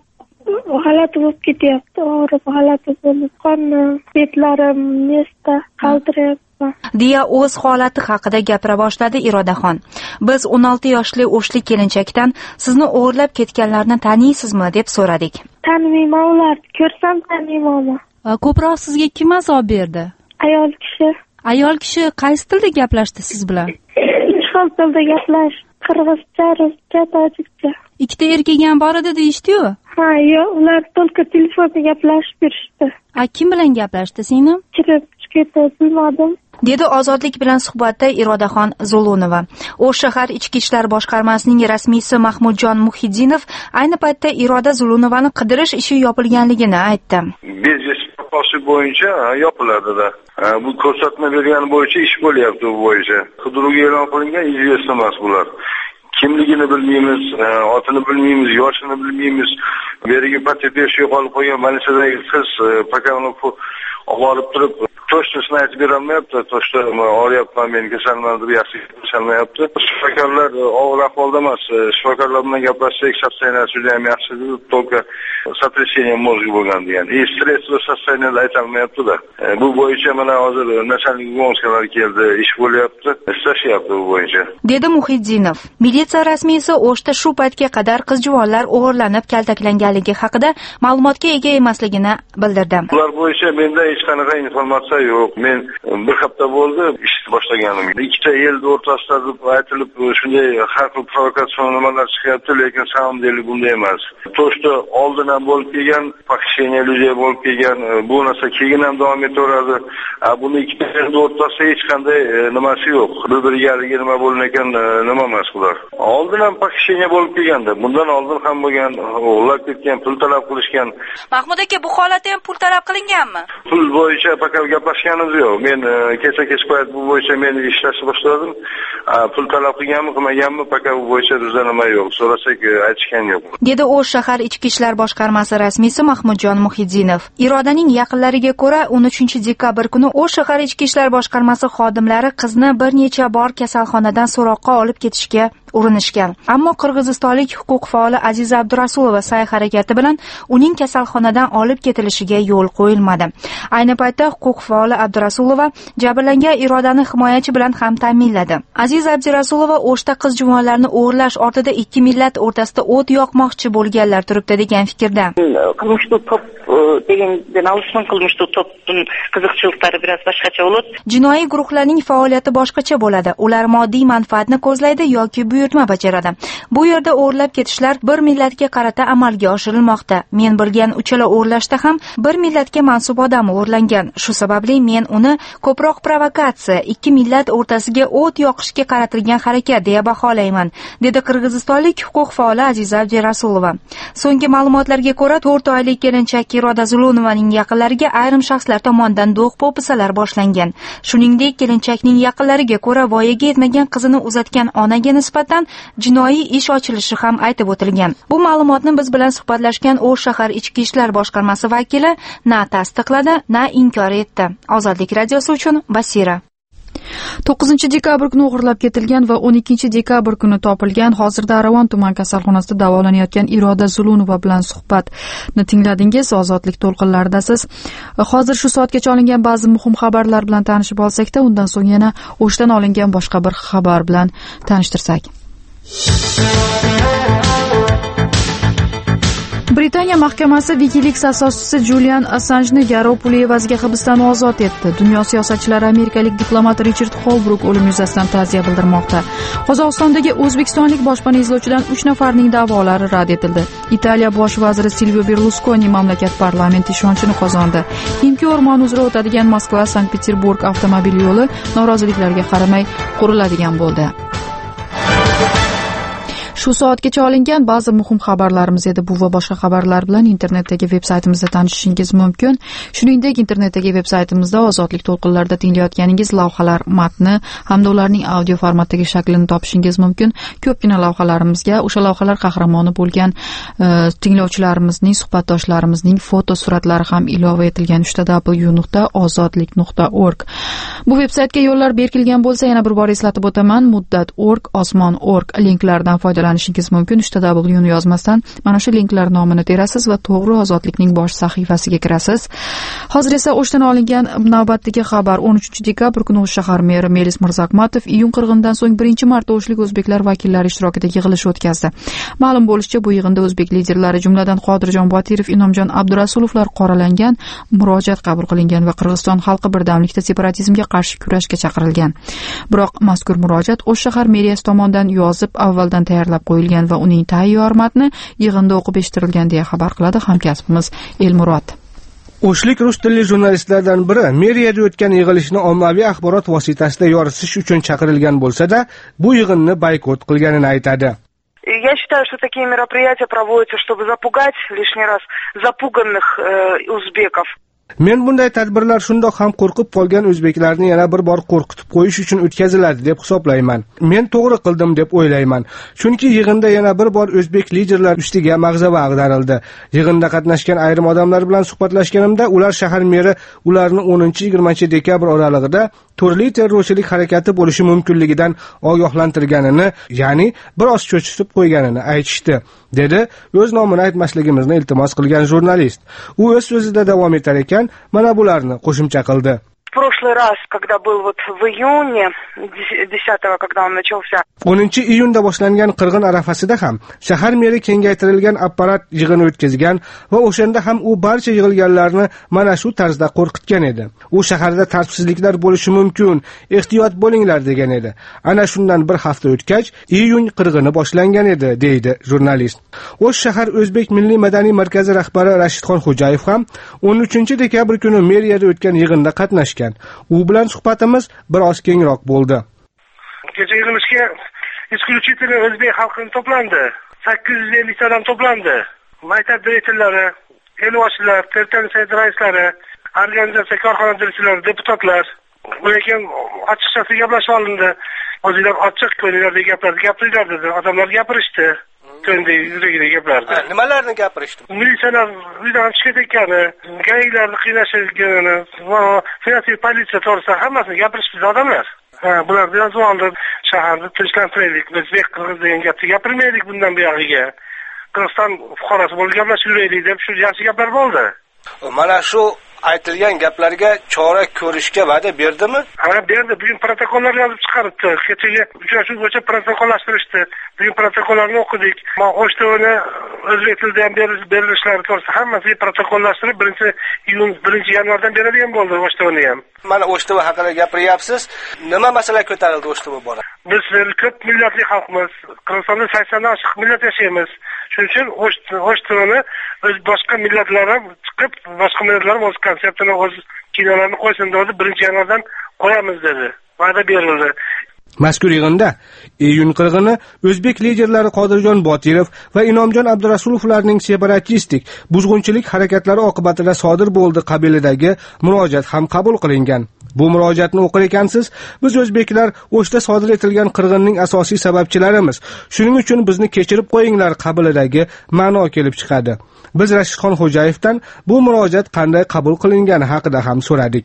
g'alati bo'lib ketyapti, og'rib g'alati bo'lib, qonni betlarim nesda qaltiryapti
deya o'z holati haqida gapira boshladi Irodaxon. Biz 16 yoshli o'shli kelinchakdan sizni o'g'irlab ketganlarni taniysizmi deb so'radik.
Taniyman ularni, ko'rsam taniyman.
Ko'proq sizga kim azob berdi?
Ayol kishi.
Ayol kishi qaysi tilda gaplashdi siz bilan?
3 xil tilda gaplashdi. Qirg'izcha, ruscha, tojikcha.
Ikkita erkak ham bor edi deyishdi-yu?
Ha, yo'q, ular to'lka telefonda gaplashib berishdi.
Kim bilan gaplashdi singlim?
Kirib chiqdi, bilmadim.
dedi Ozodlik bilan suhbatda Irodaxon Zulunova. O'sh shahar ichki ishlar boshqarmasining rasmiysi Mahmudjon Muhiddinov ayni paytda Iroda Zulunovani qidirish ishi yopilganligini aytdi.
Biznes asossi bo'yicha yopiladi-da. Bu ko'rsatma bergani bo'yicha ish bo'lyapti bu bo'yicha. Qidiruvga e'lon qilingan izvest emas bular. Kimligini bilmaymiz, otini bilmaymiz, yoshini bilmaymiz. Berigi patentesi yo'qolib qolgan Malayziyadagi qiz Pakanov olib turib to'shtisini aytib berolmayapti. To'shda oryapman, men kasalman deb yaxshi kasalmayapti. Shifokorlar og'ir ahvolda emas. Shifokorlar bilan gaplashsak, sostoyaniyasi juda ham yaxshi deb, только сотрясение мозга bo'lgan degan. Stressli sostoyaniyada aytolmayapti-da. Bu bo'yicha mana hozir начальник Gomskalar keldi, ish bo'lyapti, ishlashyapti bu bo'yicha.
dedi Muhiddinov. Militsiya rasmiysi O'shda shu paytga qadar qiz-juvonlar o'g'irlanib kaltaklanganligi haqida ma'lumotga ega emasligini bildirdi.
Ular bo'yicha menda hech qanaqa informatsiya yo'q. Men bir hafta bo'ldi ishni boshlaganim. Ikkita yil o'rtasida deb aytilib, shunday har xil provokatsion nimalar chiqyapti, lekin samim deylik bunday emas. To'shda oldin ham bo'lib kelgan, pokishение людей bo'lib kelgan, bu narsa keyin ham davom etaveradi. Buni ikkita yil o'rtasida hech qanday nimasi yo'q. Bir-biriga nima bo'lingan nima emas bular. Oldin ham pokishение bo'lib kelganda, bundan oldin ham bo'lgan, o'g'irlab ketgan, pul talab qilishgan.
Mahmud aka, bu holatda ham pul talab qilinganmi?
Pul bo'yicha faqat gaplashganimiz yo'q. Men kecha payt bu bo'yicha men ishlashni boshladim. Pul talab qilganmi, qilmaganmi, faqat bu bo'yicha bizda nima yo'q. So'rasak aytishgan yo'q.
dedi O'sh shahar ichki ishlar boshqarmasi rasmiysi Mahmudjon Muhiddinov. Irodaning yaqinlariga ko'ra 13 dekabr kuni O'sh shahar ichki ishlar boshqarmasi xodimlari qizni bir necha bor kasalxonadan so'roqqa olib ketishga urinishgan. Ammo qirg'izistonlik huquq faoli Aziza Abdurasulova sa'y-harakati bilan uning kasalxonadan olib ketilishiga yo'l qo'yilmadi. Ayni paytda huquq faoli Abdurasulova jabrlangan Irodani himoyachi bilan ham ta'minladi. Aziza Abdurasulova O'shda qiz-juvonlarni o'g'irlash ortida ikki millat o'rtasida o't yoqmoqchi bo'lganlar turibdi degan fikrda.
Qilmishli top degandan olishdan qilmishli topning qiziqchiliklari biroz boshqacha bo'ladi.
Jinoiy guruhlarning faoliyati boshqacha bo'ladi. Ular moddiy manfaatni ko'zlaydi yoki buyurtma bajaradi. Bu yerda o'g'irlab ketishlar bir millatga qarata amalga oshirilmoqda. Men bilgan uchala o'g'irlashda ham bir millatga mansub odam o'g'irlangan. Shu sababli men uni ko'proq provokatsiya, ikki millat o'rtasiga o't yoqishga qaratilgan harakat deya baholayman, dedi qirg'izistonlik huquq faoli Aziza Abdurasulova. So'nggi ma'lumotlarga ko'ra 4 oylik kelinchak Iroda Zulunovaning yaqinlariga ayrim shaxslar tomonidan do'q-po'pisalar boshlangan. Shuningdek, kelinchakning yaqinlariga ko'ra voyaga yetmagan qizini uzatgan onaga nisbatan jinoiy ish ochilishi ham aytib o'tilgan. Bu ma'lumotni biz bilan suhbatlashgan O'sh shahar ichki ishlar boshqarmasi vakili na tasdiqladi, na inkor etdi. Ozodlik radiosi uchun Basira.
9 dekabr kuni o'g'irlab ketilgan va 12 dekabr kuni topilgan, hozirda Aravon tuman kasalxonasida davolanayotgan Iroda Zulunova bilan suhbatni tingladingiz. Ozodlik to'lqinlaridasiz. Hozir shu soatgacha olingan ba'zi muhim xabarlar bilan tanishib olsak-da, undan so'ng yana O'shdan olingan boshqa bir xabar bilan tanishtirsak. Britaniya mahkamasi WikiLeaks asoschisi Julian Assanjni garov puli evaziga hibsdan ozod etdi. Dunyo siyosatchilari amerikalik diplomat Richard Holbruk o'limi yuzasidan ta'ziya bildirmoqda. Qozog'istondagi o'zbekistonlik boshpana izlovchidan 3 nafarning da'volari rad etildi. Italiya bosh vaziri Silvio Berlusconi mamlakat parlamenti ishonchini qozondi. Ximki o'rmoni uzra o'tadigan Moskva-Sankt-Peterburg avtomobil yo'li noroziliklarga qaramay quriladigan bo'ldi. Shu soatgacha olingan ba'zi muhim xabarlarimiz edi. Bu va boshqa xabarlar bilan internetdagi veb-saytimizda tanishishingiz mumkin. Shuningdek, internetdagi veb-saytimizda ozodlik to'lqinlarida tinglayotganingiz lavhalar matni hamda ularning audio formatdagi shaklini topishingiz mumkin. Ko'pgina lavhalarimizga o'sha lavhalar qahramoni bo'lgan tinglovchilarimizning, suhbatdoshlarimizning foto suratlari ham ilova etilgan. www.ozodlik.org. Bu veb-saytga yo'llar berkilgan bo'lsa, yana bir bor eslatib o'taman. muddat.org, osmon.org linklardan foydalanib foydalanishingiz mumkin. www ni yozmasdan mana shu linklar nomini terasiz va To'g'ri ozodlikning bosh sahifasiga kirasiz. Hozir esa O'shdan olingan navbatdagi xabar 13 dekabr kuni O'sh shahar meri Melis Mirzakmatov iyun qirg'inidan so'ng birinchi marta o'shlik o'zbeklar vakillari ishtirokida yig'ilish o'tkazdi. Ma'lum bo'lishicha, bu yig'inda o'zbek liderlari jumladan Qodirjon Botirov, Inomjon Abdurasulovlar qoralangan, murojaat qabul qilingan va Qirg'iziston xalqi birdamlikda separatizmga qarshi kurashga chaqirilgan. Biroq mazkur murojaat O'sh shahar meriyasi tomonidan yozib avvaldan tayyorlab qo'yilgan va uning tayyor matni yig'inda o'qib eshittirilgan deya xabar qiladi hamkasbimiz Elmurod.
O'shlik rus tilli jurnalistlardan biri meriyada o'tgan yig'ilishni ommaviy axborot vositasida yoritish uchun chaqirilgan bo'lsa-da, bu yig'inni boykot qilganini aytadi.
Я считаю, что такие мероприятия проводятся, чтобы запугать лишний раз запуганных узбеков.
Men bunday tadbirlar shundoq ham qo'rqib qolgan o'zbeklarni yana bir bor qo'rqitib qo'yish uchun o'tkaziladi deb hisoblayman. Men to'g'ri qildim deb o'ylayman. Chunki yig'inda yana bir bor o'zbek liderlar ustiga mag'zava ag'darildi. Yig'inda qatnashgan ayrim odamlar bilan suhbatlashganimda ular shahar meri ularni 10-20 dekabr oralig'ida turli terrorchilik harakati bo'lishi mumkinligidan ogohlantirganini, ya'ni biroz cho'chitib qo'yganini aytishdi, dedi o'z nomini aytmasligimizni iltimos qilgan jurnalist. U o'z so'zida davom etar ekan, mana bularni qo'shimcha qildi.
В прошлый раз, когда был вот в июне 10-го, когда он начался.
10-iyunda boshlangan qirg'in arafasida ham shahar meri kengaytirilgan apparat yig'ini o'tkazgan va o'shanda ham u barcha yig'ilganlarni mana shu tarzda qo'rqitgan edi. U shaharda tartibsizliklar bo'lishi mumkin, ehtiyot bo'linglar degan edi. Ana shundan bir hafta o'tgach, iyun qirg'ini boshlangan edi, deydi jurnalist. O'sh shahar O'zbek Milliy madaniy markazi rahbari Rashidxon Xo'jayev ham 13-dekabr kuni meriyada o'tgan yig'inda qatnashgan. U bilan suhbatimiz biroz kengroq bo'ldi.
Kecha yig'ilishga исключительно o'zbek xalqini to'plandi. 850 odam to'plandi. Maktab direktorlari, elboshchilar, tertanish raislari, organizatsiya korxona direktorlari, deputatlar. Lekin ochiqchasi gaplashib olindi. O'zinglar ochiq ko'ngildagi gaplarni gapiringlar dedi. Odamlar gapirishdi. Ko'ngildagi yuragidagi gaplarni.
Nimalarni gapirishdi?
Militsiyalar uydan chiqib ketgani, gaylarni qiynashganini, va federativ politsiya to'g'risida hammasini gapirishdi odamlar. Bularni yozib oldim. Shaharni tinchlantiraylik, o'zbek qirg'iz degan gapni gapirmaylik bundan buyog'iga. Qirg'iziston fuqarosi bo'lib gaplashib yuraylik deb shu yaxshi gaplar bo'ldi.
Mana shu aytilgan gaplarga chora ko'rishga va'da berdimi?
Ha, berdi. Bugun protokollar yozib chiqaribdi. Kechagi uchrashuv bo'yicha protokollashtirishdi. Bugun protokollarni o'qidik. Men O'shtovni o'zbek tilida ham berilishlari to'g'risida hammasiga protokollashtirib 1-yanvardan beradigan bo'ldi O'shtovni ham.
Mana O'shtov haqida gapiryapsiz. Nima masala ko'tarildi O'shtov bora?
Biz ko'p millatli xalqmiz. Qirg'izistonda 80 dan oshiq millat yashaymiz. Shuning uchun O'shtovni o'z boshqa millatlar ham chiqib, boshqa millatlar o'z konseptini, o'z kinolarini qo'ysin dedi. 1-yanvardan qo'yamiz dedi. Va'da berildi.
Mazkur yig'inda iyun qirg'ini o'zbek liderlari Qodirjon Botirov va Inomjon Abdurasulovlarning separatistik buzg'unchilik harakatlari oqibatida sodir bo'ldi qabilidagi murojaat ham qabul qilingan. Bu murojaatni o'qir ekansiz, biz o'zbeklar O'shda sodir etilgan qirg'inning asosiy sababchilarimiz. Shuning uchun bizni kechirib qo'yinglar qabilidagi ma'no kelib chiqadi. Biz Rashidxon Xo'jayevdan bu murojaat qanday qabul qilingani haqida ham so'radik.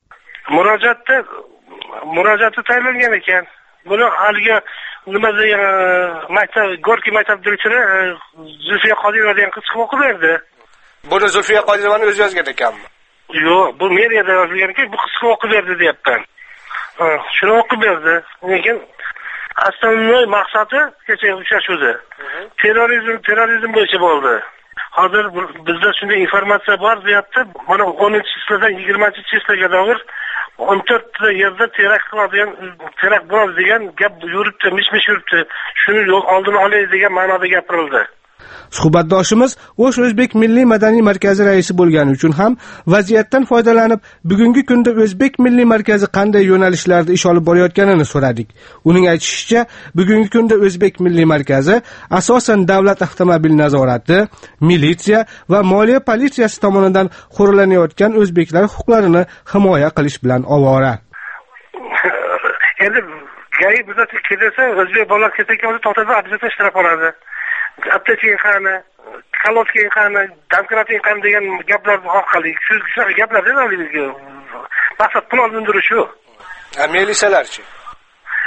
Murojaati tayyorlangan ekan. Buni haligi nima degan maktab Gorki maktab direktori Zulfiya Qodirova degan qiz o'qib berdi.
Buni Zulfiya Qodirovani o'zi yozgan ekanmi?
Yo'q, bu meriyada yozilgan ekan, bu qiz o'qib berdi deyapman. Shuni o'qib berdi. Lekin asosiy maqsadi kechagi uchrashuvda terrorizm bo'yicha bo'ldi. Hozir bizda shunday informatsiya bor deyapti. Mana 10-chidan 20-chiga qadar 14 yerda terakt bo'ladi degan gap yuribdi, mish-mish yuribdi. Shuni oldini olaylik degan ma'noda gapirildi.
Suhbatdoshimiz O'sh O'zbek Milliy madaniy markazi raisi bo'lgani uchun ham vaziyatdan foydalanib, bugungi kunda O'zbek Milliy markazi qanday yo'nalishlarda ish olib borayotganini so'radik. Uning aytishicha, bugungi kunda O'zbek Milliy markazi asosan davlat avtomobil nazorati, militsiya va moliya politsiyasi tomonidan qo'riqlanayotgan o'zbeklar huquqlarini himoya qilish bilan ovora.
Endi gay bizga kelsa, o'zbek bolalar ketayotgan to'xtada obyektda ishlab qoladi. Aptekin qani, kolotkin qani, demokratin qani degan gaplar orqali shu gaplardan maqsad pul undirish shu.
Militsiyalarchi?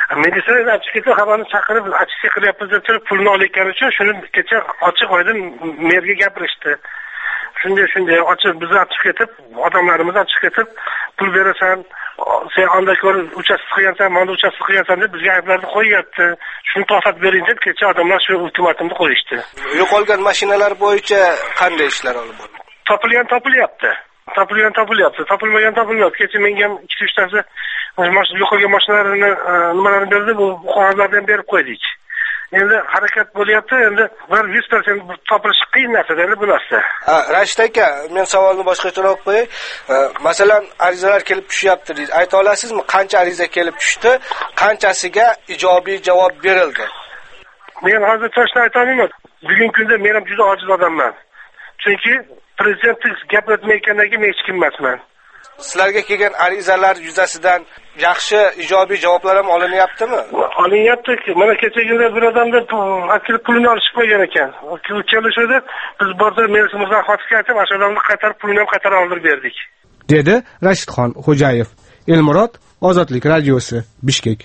Militsiyani olib ketib xabarni chaqirib achishga qilyapmiz deb turib pulni olayotgani uchun shuni kecha ochiq oydin merga gapirishdi. Shunday ochiq bizni olib ketib, odamlarimizni olib ketib, pul berasan, sen anda ko'r uchastka qilgansan, mana uchastka qilgansan deb bizga ayblarni qo'yyapti. Shuni to'xtatib bering deb kecha odamlar shu ultimatumni qo'yishdi.
Yo'qolgan mashinalar bo'yicha qanday ishlar olib borilmoqda?
Topilyapti. Topilmagan topilmayapti. Kecha menga ham 2-3 tasi yo'qolgan mashinalarni nimalarini berdi, bu qog'ozlarni ham berib qo'ydik. Endi harakat bo'lyapti, endi 100% topilishi qiyin narsa endi bu narsa.
Rashid aka, men savolni boshqacharoq qo'yay. Masalan, arizalar kelib tushyapti deysiz. Ayta olasizmi, qancha ariza kelib tushdi, qanchasiga ijobiy javob berildi?
Men hozir to'g'ri ayta olmayman. Bugungi kunda men ham juda ojiz odamman. Chunki prezident gapirmayotgandan keyin men hech kim emasman.
Sizlarga kelgan arizalar yuzasidan yaxshi ijobiy javoblar ham olinyaptimi?
Olinyapti. Mana kechagina bir odamda akil pulini olib qo'ygan ekan. Kelishuvda biz borda Mirsimizdan xotga aytib, o'sha odamni qaytarib pulini ham qaytarib oldirib berdik.
Dedi Rashidxon Xo'jayev. Elmurod, Ozodlik radiosi, Bishkek.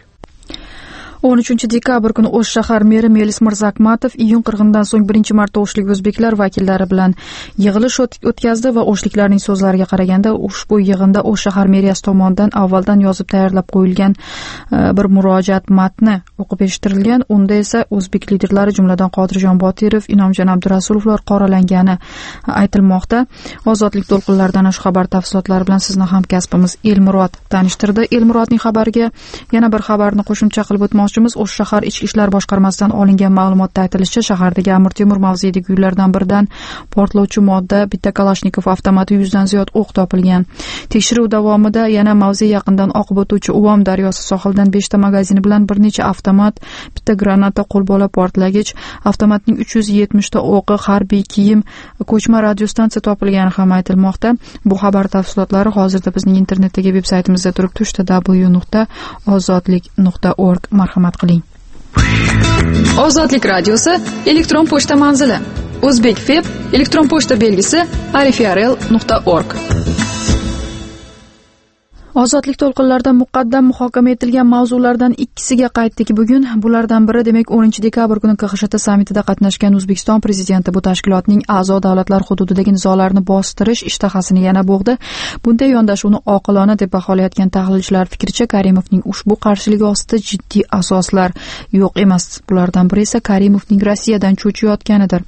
13 dekabr kuni O'sh shahar meri Melis Mirzakmatov iyun qirg'inidan so'ng birinchi marta o'shlik o'zbeklar vakillari bilan yig'ilish o'tkazdi va o'shliklarning so'zlariga qaraganda ushbu yig'inda O'sh shahar meriyasi tomonidan avvaldan yozib tayyorlab qo'yilgan bir murojaat matni o'qib eshittirilgan. Unda esa o'zbek liderlari jumladan Qodirjon Botirov, Inomjon Abdurasulovlar qoralangani aytilmoqda. Ozodlik to'lqinlaridan shu xabar tafsilotlari bilan sizni hamkasbimiz Elmurod tanishtirdi. Elmurodning xabariga yana bir xabarni qo'shimcha qilib o'tmoqchi. O'sh shahar ichki ishlar boshqarmasidan olingan ma'lumotda aytilishicha, shahardagi Amir Temur mavzeidagi uylardan biridan portlovchi modda, bitta Kalashnikov avtomati, 100 dan ziyod o'q topilgan. Tekshiruv davomida yana mavze yaqinidan oqib o'tuvchi Uvom daryosi sohilidan 5 ta magazini bilan bir necha avtomat, bitta granata, qo'lbola portlagich, avtomatning 370 ta o'qi, harbiy kiyim, ko'chma radiostansiya topilgani ham aytilmoqda. Bu xabar tafsilotlari hozirda bizning internetdagi veb-saytimizda turibdi, www.ozodlik.org. Marhamat qiling. Ozodlik radiosi elektron pochta manzili: O'zbek-Feb elektron pochta belgisi arifrl.org. Ozodlik to'lqinlarida muqaddam muhokama etilgan mavzulardan ikkisiga qaytdik bugun. Bulardan biri demak 10 dekabr kuni KXSHT sammitida qatnashgan O'zbekiston prezidenti bu tashkilotning a'zo davlatlar hududidagi nizolarni bostirish ishtahasini yana bo'g'di. Bunday yondashuvni oqilona deb baholayotgan tahlilchilar fikricha, Karimovning ushbu qarshiligi ostida jiddiy asoslar yo'q emas. Bulardan biri esa Karimovning Rossiyadan cho'chiyotganidir.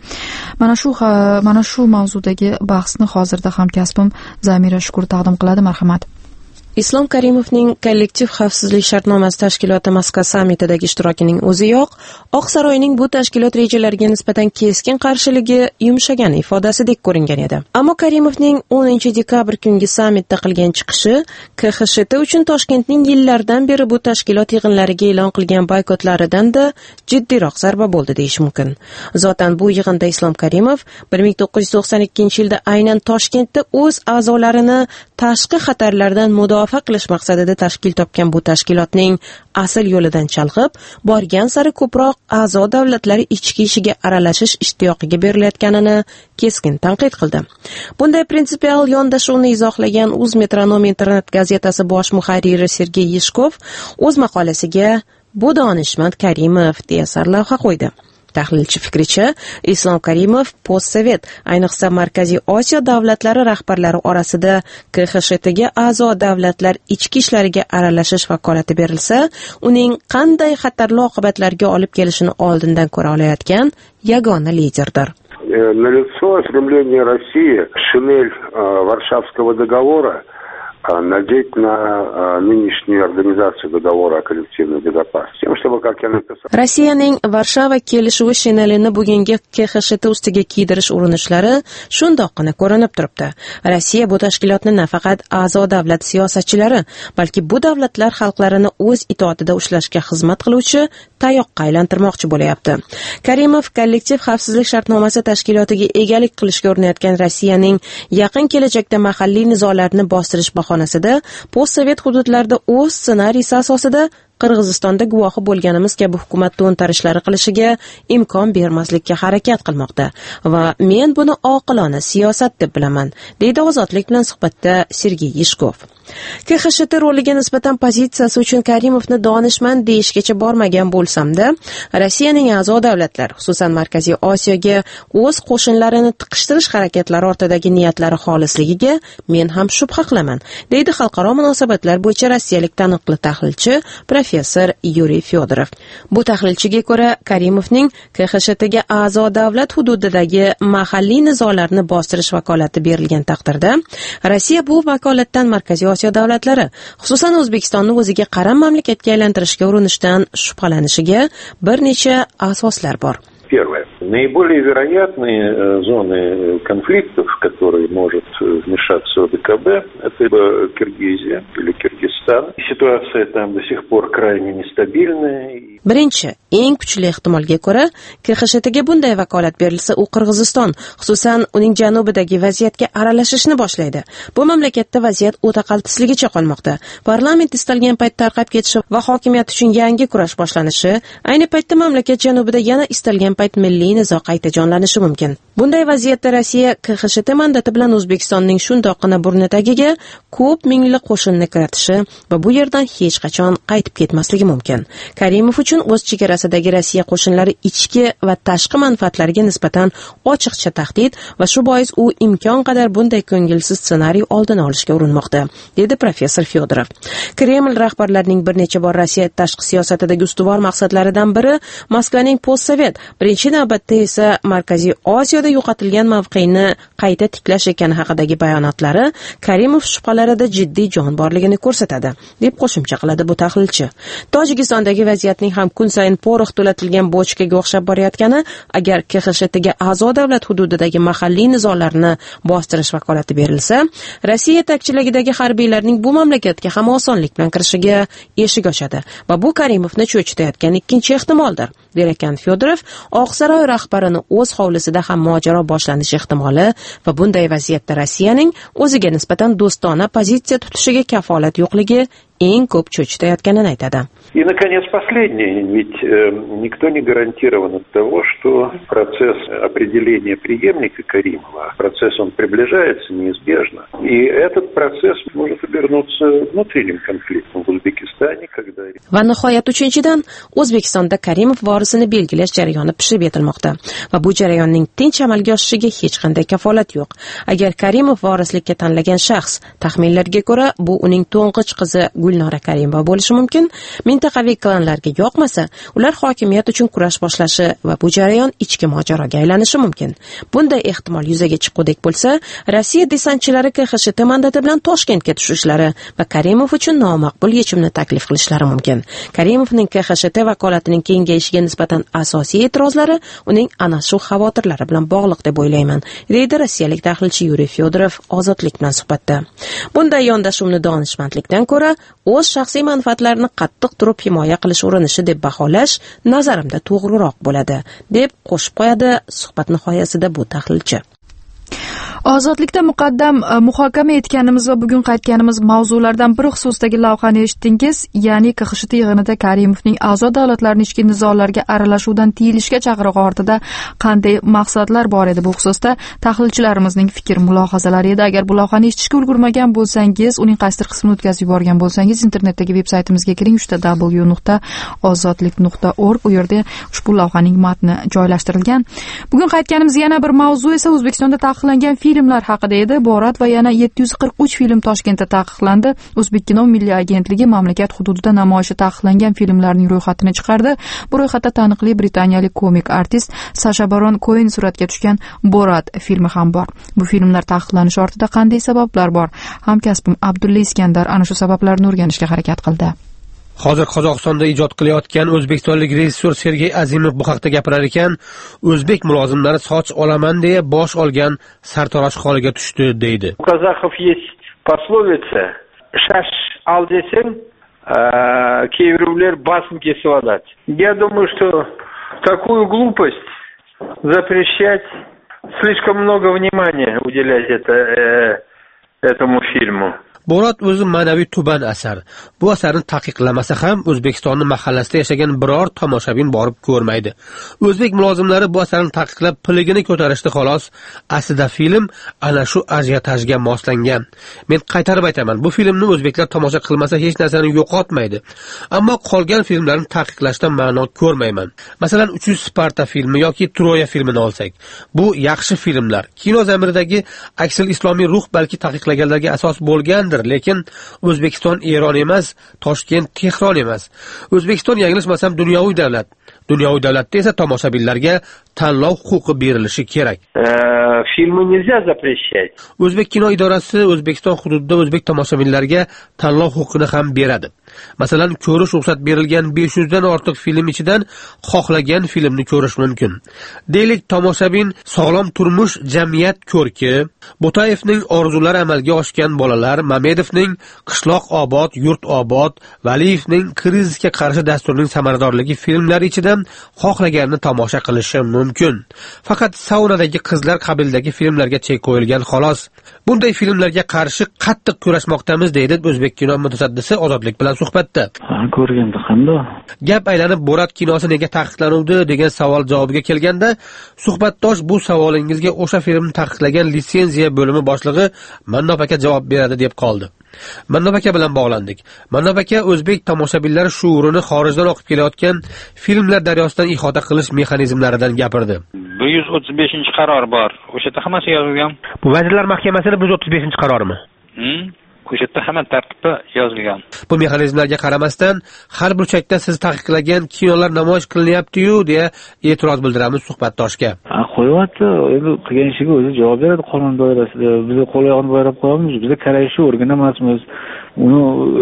Mana shu mavzudagi bahsni hozirda hamkasbim Zamira Shukur taqdim qiladi. Marhamat.
Islom Karimovning kollektiv xavfsizlik shartnomasi tashkiloti Moskva sammitidagi ishtirokining o'ziyoq Oq saroyning bu tashkilot rejalariga nisbatan keskin qarshiligi yumshagan ifodasidek ko'ringan edi. Ammo Karimovning 10 dekabr kungi sammitda qilgan chiqishi KXSHT uchun Toshkentning yillardan beri bu tashkilot yig'inlariga e'lon qilgan boykotlaridan-da jiddiyroq zarba bo'ldi deyish mumkin. Zotan bu yig'inda Islom Karimov 1992-yilda aynan Toshkentda o'z a'zolarini tashqi xatarlardan mudofaa qilish maqsadida tashkil topgan bu tashkilotning asl yo'lidan chalg'ib, borgan sari ko'proq a'zo davlatlari ichki ishiga aralashish ishtiyoqiga berilayotganini keskin tanqid qildi. Bunday prinsipial yondashuvni izohlagan Uzmetronom internet gazetasi bosh muharriri Sergey Yishkov o'z maqolasiga "Bu donishmand Karimov" deya sarlavha qo'ydi. Tahlilchi fikricha, Islom Karimov postsovet, ayniqsa Markaziy Osiyo davlatlari rahbarlari orasida KXSHTga a'zo davlatlar ichki ishlariga aralashish vakolati berilsa, uning qanday xatarli oqibatlarga olib kelishini oldindan ko'ra olayotgan yagona liderdir.
Налицо стремление России шинель Варшавского договора надеть на нынешнюю организацию договора о коллективной безопасности. Тем, чтобы, как я написал...
Rossiyaning Varshava kelishuvi shinelini bugungi KXSHT ustiga kiydirish urinishlari shundoqqina ko'rinib turibdi. Rossiya bu tashkilotni nafaqat a'zo davlat siyosatchilari, balki bu davlatlar xalqlarini o'z itoatida ushlashga xizmat qiluvchi tayoqqa aylantirmoqchi bo'layapti. Karimov kollektiv xavfsizlik shartnomasi tashkilotiga egalik qilishga urinayotgan Rossiyaning yaqin kelajakda mahalliy nizolarni bostirish bahonasida postsovet hududlarda o'z ssenariysi asosida Qirg'izistonda guvohi bo'lganimiz kabi hukumat to'ntarishlari qilishiga imkon bermaslikka harakat qilmoqda va men buni oqilona siyosat deb bilaman, deydi Ozodlik bilan suhbatda Sergey Yishkov. KXSHT roliga nisbatan pozitsiyasi uchun Karimovni donishmand deyishgacha bormagan bo'lsamda, Rossiyaning a'zo davlatlari, xususan Markaziy Osiyoga o'z qo'shinlarini tiqishtirish harakatlari ortidagi niyatlari xolisligiga men ham shubha qilaman, deydi xalqaro munosabatlar bo'yicha rossiyalik taniqli tahlilchi professor Yuriy Fyodorov. Bu tahlilchiga ko'ra, Karimovning KXSHTga a'zo davlat hududidagi mahalliy nizolarni bostirish vakolati berilgan taqdirda, Rossiya bu vakolatdan Markaziy Osiyo davlatlari, xususan O'zbekistonni o'ziga qaram mamlakatga aylantirishga urinishdan shubhalanishiga bir necha asoslar bor.
Первое. Наиболее вероятные зоны конфликтов, в которые может вмешаться ОДКБ, это либо Киргизия или Киргизстан. Ситуация там до сих пор крайне нестабильная.
Birinchi, eng kuchli ehtimolga ko'ra, KXSHTga bunday vakolat berilsa, u Qirg'iziston, xususan uning janubidagi vaziyatga aralashishni boshlaydi. Bu mamlakatda vaziyat o'ta qaltisligicha qolmoqda. Parlament istalgan payt tarqab ketishi va hokimiyat uchun yangi kurash boshlanishi, ayni paytda mamlakat janubida yana istalgan payt milliy nizo qayta jonlanishi mumkin. Bunday vaziyatda Rossiya KXSHT mandati bilan O'zbekistonning shundoqqina burni tagiga ko'p mingli qo'shinni kiritishi va bu yerdan hech qachon qaytib ketmasligi mumkin. Karimov uchun o'z chegarasidagi Rossiya qo'shinlari ichki va tashqi manfaatlariga nisbatan ochiqcha tahdid va shu bois u imkon qadar bunday ko'ngilsiz ssenariy oldini olishga urinmoqda, dedi professor Fyodorov. Kreml rahbarlarining bir necha bor Rossiya tashqi siyosatidagi ustuvor maqsadlaridan biri Moskvaning postsovet, birinchi navbatda esa Markaziy Osiyoda yo'qotilgan mavqeini qayta tiklash ekani haqidagi bayonotlari Karimov shubhalarida jiddiy jon borligini ko'rsatadi, deb qo'shimcha qiladi bu tahlilchi. Tojikistondagi vaziyatning ham kun sayin porox to'latilgan bochkaga o'xshab borayotgani, agar KXSHTga a'zo davlat hududidagi mahalliy nizolarni bostirish vakolati berilsa, Rossiya yetakchiligidagi harbiylarning bu mamlakatga ham osonlik bilan kirishiga eshik ochadi va bu Karimovni cho'chitayotgan ikkinchi ehtimoldir, der ekan Fyodorov. Oqsaroy rahbarini o'z hovlisida ham mojaro boshlanishi ehtimoli va bunday vaziyatda Rossiyaning o'ziga nisbatan do'stona pozitsiya tutishiga kafolat yo'qligi eng ko'p cho'chitayotganini aytadi.
И, наконец, последнее. Ведь никто не гарантирован от того, что процесс определения преемника Каримова, процесс он приближается неизбежно. И этот процесс может обернуться внутренним конфликтом в Узбекистане, когда...
Va nihoyat uchinchidan, O'zbekistonda Karimov vorisini belgilash jarayoni pishib yetilmoqda va bu jarayonning tinch amalga oshishiga hech qanday kafolat yo'q. Agar Karimov vorislikka tanlagan shaxs, taxminlarga ko'ra, bu uning to'ng'ich qizi Gulnora Karimova bo'lishi mumkin. Mintaqaviy klanlarga yoqmasa, ular hokimiyat uchun kurash boshlashi va bu jarayon ichki mojaroga aylanishi mumkin. Bunday ehtimol yuzaga chiqqudek bo'lsa, Rossiya desantchilari KXSHT mandati bilan Toshkentga tushishlari va Karimov uchun nomaqbul yechimni taklif qilishlari mumkin. Karimovning KXSHT vakolatining kengayishiga nisbatan asosiy e'tirozlari uning ana shu xavotirlari bilan bog'liq deb o'ylayman, deydi rossiyalik tahlilchi Yuriy Fyodorov Ozodlik bilan suhbatda. Bunday yondashuvni donishmandlikdan ko'ra o'z shaxsiy manfaatlarini qattiq turib himoya qilish urinishi deb baholash nazarimda to'g'riroq bo'ladi, deb qo'shib qo'yadi suhbat nihoyasida bu tahlilchi.
Ozodlikda muqaddam muhokama etganimiz va bugun qaytganimiz mavzulardan biri xususidagi lavhani eshitdingiz, ya'ni KXSHT yig'inida Karimovning a'zo davlatlarning ichki nizolarga aralashuvdan tiyilishga chaqirig'i ortida qanday maqsadlar bor edi. Bu xususda tahlilchilarimizning fikr mulohazalari edi. Agar bu lavhani eshitishga ulgurmagan bo'lsangiz, uning qaysidir qismini o'tkazib yuborgan bo'lsangiz, internetdagi veb-saytimizga kiring, www.ozodlik.org. U yerda ushbu lavhaning matni joylashtirilgan. Bugun qaytganimiz yana bir mavzu esa O'zbekistonda taqiqlangan filmlar haqida edi. Borat va yana 743 film Toshkentda taqiqlandi. O'zbekkino milliy agentligi mamlakat hududida namoyishi taqiqlangan filmlarning ro'yxatini chiqardi. Bu ro'yxatda taniqli britaniyalik komik artist Sasha Baron Cohen suratga tushgan Borat filmi ham bor. Bu filmlar taqiqlanishi ortida qanday sabablar bor? Hamkasbim Abdulla Iskandar ana shu sabablarni o'rganishga harakat qildi.
Hozir Qozog'istonda ijod qilayotgan o'zbekistonlik rejissyor Sergey Azimov bu haqda gapirar ekan, o'zbek mulozimlari soch olaman deya bosh olgan sartarosh holiga tushdi deydi.
У казахов есть пословица: "Шаш ал десең, кейбіреулер басын кесіп алады". Я думаю, что такую глупость запрещать, слишком много внимания уделять этому фильму.
Borat o'zi ma'naviy tuban asar. Bu asarni taqiqlamasa ham O'zbekistonning mahallasida yashagan biror tomoshabin borib ko'rmaydi. O'zbek mulozimlari bu asarni taqiqlab piligini ko'tarishdi xolos. Aslida film ana shu ajiotajga moslangan. Men qaytarib aytaman, bu filmni o'zbeklar tomosha qilmasa hech narsani yo'qotmaydi. Ammo qolgan filmlarni taqiqlashdan ma'no ko'rmayman. Masalan, 300 Sparta filmi yoki Troya filmini olsak, bu yaxshi filmlar. Kino zamiridagi aksil islomiy ruh balki taqiqlaganlarga asos bo'lgandir, lekin O'zbekiston Eron emas, Toshkent Tehron emas. O'zbekiston yanglishmasam dunyoviy davlat. Dunyoviy davlatda esa tomoshabinlarga tanlov huquqi berilishi kerak.
Filmni nельзя запрещать.
O'zbek kino idorasi O'zbekiston hududida o'zbek tomoshabinlarga tanlov huquqini ham beradi. Masalan, ko'rish ruxsat berilgan 500 dan ortiq film ichidan xohlagan filmni ko'rish mumkin. Deylik, tomoshabin sog'lom turmush, jamiyat ko'rki, Bo'tayevning orzulari amalga oshgan bolalar, Mamedovning qishloq obod, yurt obod, Valiyevning krizisga qarshi dasturining samaradorligi filmlari ichidan xohlaganini tomosha qilishi mumkin. Faqat saunadagi qizlar qabildagi filmlarga chek qo'yilgan xolos. Bunday filmlarga qarshi qattiq kurashmoqdamiz, deydi o'zbek kino mutasaddisi Ozodlik bilan suhbatda.
Ko'rganda qanday?
Gap aylanib Borat kinosi nega taqiqlanuvdi degan savol javobiga kelganda, suhbatdosh bu savolingizga o'sha filmni taqiqlagan litsenziya bo'limi boshlig'i Mannob aka javob beradi deb qoldi. Mannob aka bilan bog'landik. Mannob aka o'zbek tomoshabinlari shuurini xorijdan o'qib kelayotgan filmlar daryosidan ihota qilish mexanizmlaridan gapirdi.
135-qaror bor. O'sha yerda hammasi yozilgan.
Bu Vazirlar Mahkamasining 135-qarorimi?
O'sha yerda hamma tartibda yozilgan.
Bu mexanizmlarga qaramasdan har burchakda siz taqiqlagan kinolar namoyish qilinyapti-yu deya e'tiroz bildiramiz suhbatdoshga.
Qo'yyapti, endi qilgan ishiga o'zi javob beradi qonun doirasida. Biz qo'l-oyog'ini boylab qo'yamiz, biz qarashni o'rgan emasmiz. Uni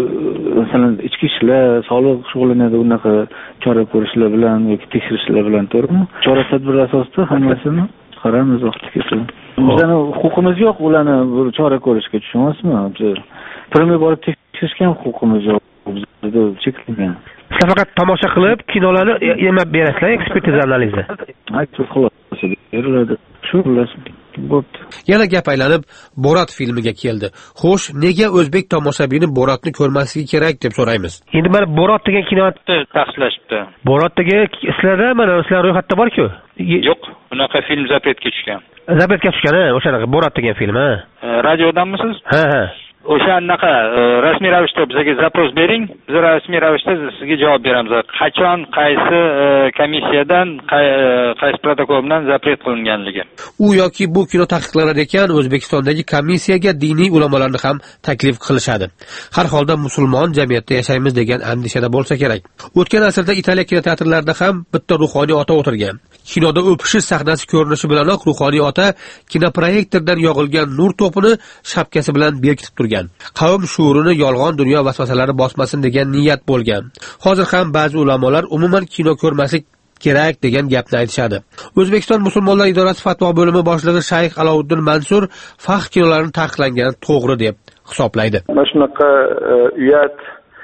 masalan ichki ishlar, sog'liq shug'ullanadi unaqa chora ko'rishlar bilan yoki tekshirishlar bilan, to'g'rimi? Chora-tadbir asosida hammasini qaramiz vaqti kelsa. Bizning huquqimiz yo'q ularni bir chora ko'rishga, tushunasizmi? Primiy borib tekshirishga ham huquqimiz yo'q. Bizda cheklangan.
Siz faqat tomosha qilib, kinolarni emab berasizlar, ekspertiza analizi.
Aytib xulosa beriladi. Shu bo'pti.
Yana gap aylanib Borat filmiga keldi. Xo'sh, nega o'zbek tomoshabini Boratni ko'rmasligi kerak deb so'raymiz. Endi mana Borat degan kinoni
taqiqlashibdi.
Borat degan sizlarda mana sizlar ro'yxatda bor-ku?
Yo'q, bunaqa film zapretga tushgan.
Zapretga tushgan, o'shanaqa Borat degan film, ha?
Radiodanmisiz?
Ha.
O'shanaqa rasmiy ravishda bizga zapros bering, biz rasmiy ravishda sizga javob beramiz. Qachon, qaysi komissiyadan, qaysi protokol bilan zapret qilinganligi.
U yoki bu kino taqiqlanar ekan, O'zbekistondagi komissiyaga diniy ulamolarni ham taklif qilishadi. Har holda musulmon jamiyatda yashaymiz degan andishada bo'lsa kerak. O'tgan asrda Italiya kinoteatrlarida ham bitta ruhoniy ota o'tirgan. Kinoda o'pishish sahnasi ko'rinishi bilanoq ruhoniy ota kinoproyektordan yog'ilgan nur to'pini shapkasi bilan berkitib turgan. Qavm shuurini yolg'on dunyo vasvasalari bosmasin degan niyat bo'lgan. Hozir ham ba'zi ulamolar umuman kino ko'rmaslik kerak degan gapni aytishadi. O'zbekiston musulmonlar idorasi fatvo bo'limi boshlig'i Shayx Alovuddin Mansur fax kinolarini taqiqlangani to'g'ri deb hisoblaydi.
Mana shunaqa uyat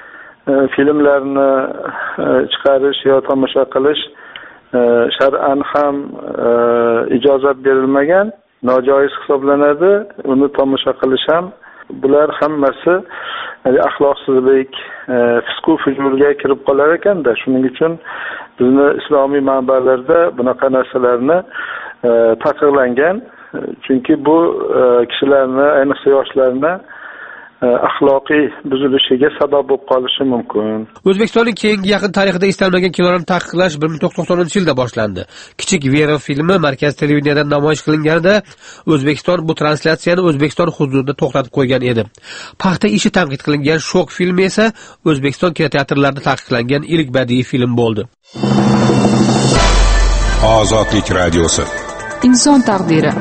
filmlarni chiqarish yo tomosha qilish shar'an ham ijozat berilmagan, nojoiz hisoblanadi. Uni tomosha qilish ham, bular hammasi axloqsizlik, fisq-u fujurga kirib qolar ekanda. Shuning uchun bizni islomiy manbalarda bunaqa narsalarni taqiqlangan. Chunki bu kishilarni, ayniqsa yoshlarni axloqiy buzilishiga sabab bo'lib qolishi mumkin.
O'zbekistonning keyingi yaqin tarixida istalmagan kinolarni taqiqlash 1990-yilda boshlandi. Kichik Vera filmi markaz televideniyadan namoyish qilinganida O'zbekiston bu translyatsiyani O'zbekiston hududida to'xtatib qo'ygan edi. Paxta ishi tanqid qilingan Shok filmi esa O'zbekiston kinoteatrlarida taqiqlangan ilk badiiy film bo'ldi.
Ozodlik radiosi.
Inson taqdiri.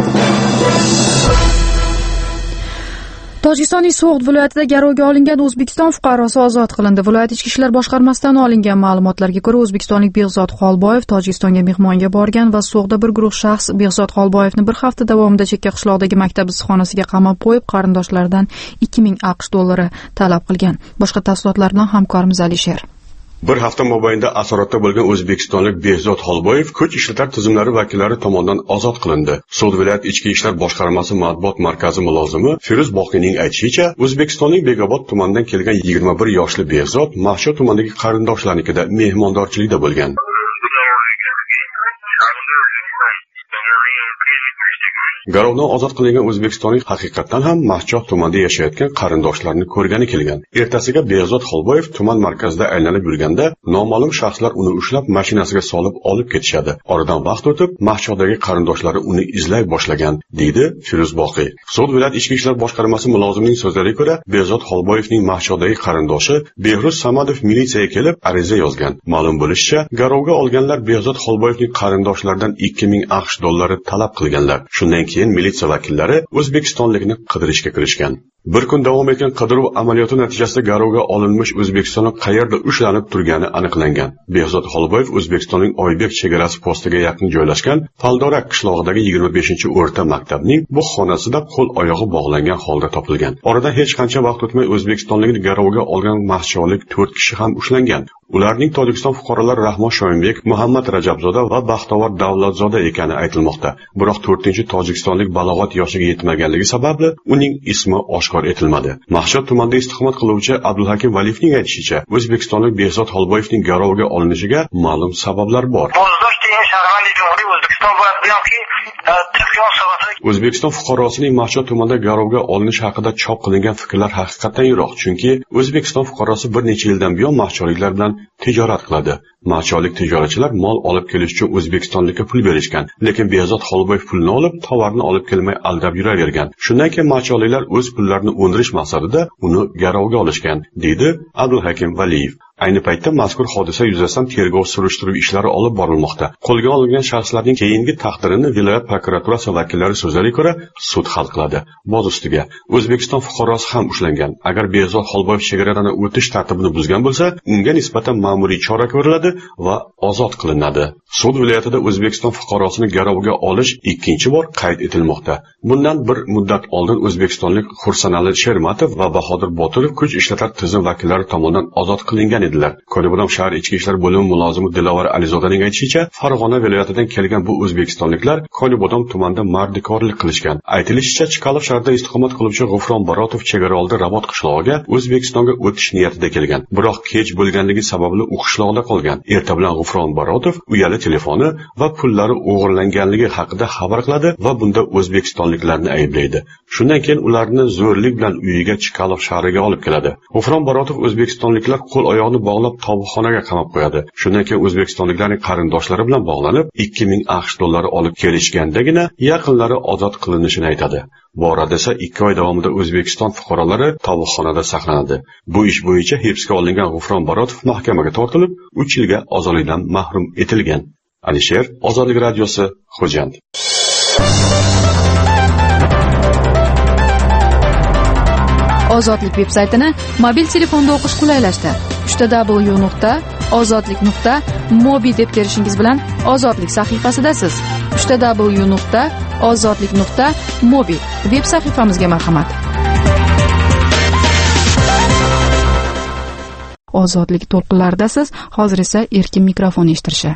Tojikistonning So'g'd viloyatida garovga olingan O'zbekiston fuqarosi ozod qilindi. Viloyat ichki ishlar boshqarmasidan olingan ma'lumotlarga ko'ra, o'zbekistonlik Behzod Xolboyev Tojikistonga mehmonga borgan va So'g'da bir guruh shaxs Behzod Xolboyevni bir hafta davomida chekka qishloqdagi maktab issiqxonasiga qamab qo'yib, qarindoshlaridan 2000 AQSh dollari talab qilgan. Boshqa tafsilotlar bilan hamkorimiz Alisher.
Bir hafta mobaynida asoratda bo'lgan o'zbekistonlik Behzod Xolboyev kuch ishlatar tizimlari vakillari tomonidan ozod qilindi. Sud viloyat ichki ishlar boshqarmasi matbuot markazi mulozimi Firuz Boqiyning aytishicha, O'zbekistonning Bekobod tumanidan kelgan 21 yoshli Behzod Mahsho tumanidagi qarindoshlarnikida mehmondorchilikda bo'lgan. Garovdan ozod qilingan o'zbekistonlik haqiqatan ham Mahchoh tumanida yashayotgan qarindoshlarini ko'rgani kelgan. Ertasiga Behzod Xolboyev tuman markazida aylanib yurganda noma'lum shaxslar uni ushlab mashinasiga solib olib ketishadi. Oradan vaqt o'tib, Mahchodagi qarindoshlari uni izlay boshlagan, deydi Firuz Boqiy. Sud viloyat ichki ishlar boshqarmasi mulozimining so'zlariga ko'ra, Behzod Xolboyevning Mahchodagi qarindoshi Behruz Samadov militsiyaga kelib ariza yozgan. Ma'lum bo'lishicha, garovga olganlar Behzod Xolboyevning qarindoshlaridan 2000 AQSh dollari talab qilganlar. Shundan keyin militsiya vakillari o'zbekistonlikni qidirishga kirishgan. Bir kun davom etgan qidiruv amaliyoti natijasida garovga olinmish o'zbekistonlik qayerda ushlanib turgani aniqlangan. Behzod Xolboyev O'zbekistonning Oybek chegarasi postiga yaqin joylashgan Faldorak qishlog'idagi 25-o'rta maktabning bu xonasida qo'l oyog'i bog'langan holda topilgan. Oradan hech qancha vaqt o'tmay o'zbekistonlikni garovga olgan mahsholik 4 kishi ham ushlangan. Ularning Tojikiston fuqarolari Rahmon Shoimbek, Muhammad Rajabzoda va Baxtovar Davlatzoda ekani aytilmoqda. Biroq 4-tojikistonlik balog'at yoshiga yetmaganligi sababli uning ismi oshkor etilmadi. Mahshod tumanida istiqomat qiluvchi Abdulhakim Valiyevning aytishicha, O'zbekistonlik Behzod Xolboyevning garovga olinishiga ma'lum sabablar bor. O'zbekiston fuqarosining Mahshod tumanida garovga olinishi haqida chop qilingan fikrlar haqiqatan yiroq, chunki O'zbekiston fuqarosi bir necha yildan buyon mahsholiklar bilan tijorat qiladi. Mahsholik tijoratchilar mol olib kelish uchun O'zbekistonlikka pul berishgan, lekin Behzod Xolboyev pulni olib, tovarni olib kelmay aldab yuravergan. Shundan keyin mahsholiklar o'z pullarini o'ndirish maqsadida uni garovga olishgan, deydi Abdulhakim Valiyev. Ayni paytda mazkur hodisa yuzasidan tergov surishtiruv ishlari olib borilmoqda. Qo'lga olingan shaxslarning keyingi taqdirini viloyat prokuraturasi vakillari so'zlariga ko'ra sud hal qiladi. Boz ustiga O'zbekiston fuqarosi ham ushlangan. Agar Behzod Xolboyev chegaradan o'tish tartibini buzgan bo'lsa, unga nisbatan ma'muriy chora ko'riladi va ozod qilinadi. Sud viloyatida O'zbekiston fuqarosini garovga olish ikkinchi bor qayd etilmoqda. Bundan bir muddat oldin o'zbekistonlik Xursanali Shermatov va Bahodir Boturov kuch ishlatar tizim vakillari tomonidan ozod qilingan edilar. Ko'libodom shahar ichki ishlar bo'limi mulozimi Dilovar Alizodaning aytishicha, Farg'ona viloyatidan kelgan bu o'zbekistonliklar Ko'libodom tumanida mardikorlik qilishgan. Aytilishicha, Chkalov shahrida istiqomat qiluvchi G'ufron Barotov chegaraoldi Rabot qishlog'iga O'zbekistonga o'tish niyatida kelgan. Biroq kech bo'lganligi sababli u qishloqda qolgan. Erta bilan G'ufron Barotov uyali telefoni va pullari o'g'irlanganligi haqida xabar qiladi va bunda o'zbekistonliklarni ayblaydi. Shundan keyin ularni zo'rlik bilan uyiga Chkalov shahriga olib keladi. G'ufron Barotov o'zbekistonliklar qo'l oyoqni bog'lab tovuqxonaga qamab qo'yadi. Shundan keyin o'zbekistonliklarning qarindoshlari bilan bog'lanib 2000 AQSh dollari olib kelishgandagina yaqinlari ozod qilinishini aytadi. Bu orada esa 2 oy davomida O'zbekiston fuqarolari tovuqxonada saqlanadi. Bu ish bo'yicha hibsga olingan G'ufron Barotov mahkamaga tortilib, 3 yilga ozodlikdan mahrum etilgan. Alisher, Ozodlik radiosi, Xo'jand.
Ozodlik veb-saytini mobil telefonda o'qish qulaylashdi. www.ozodlik.mobi deb terishingiz bilan Ozodlik sahifasidasiz. www.ozodlik.mobi veb sahifamizga marhamat. Ozodlik to'lqinlaridasiz. Hozir esa erkin mikrofon eshittirishi.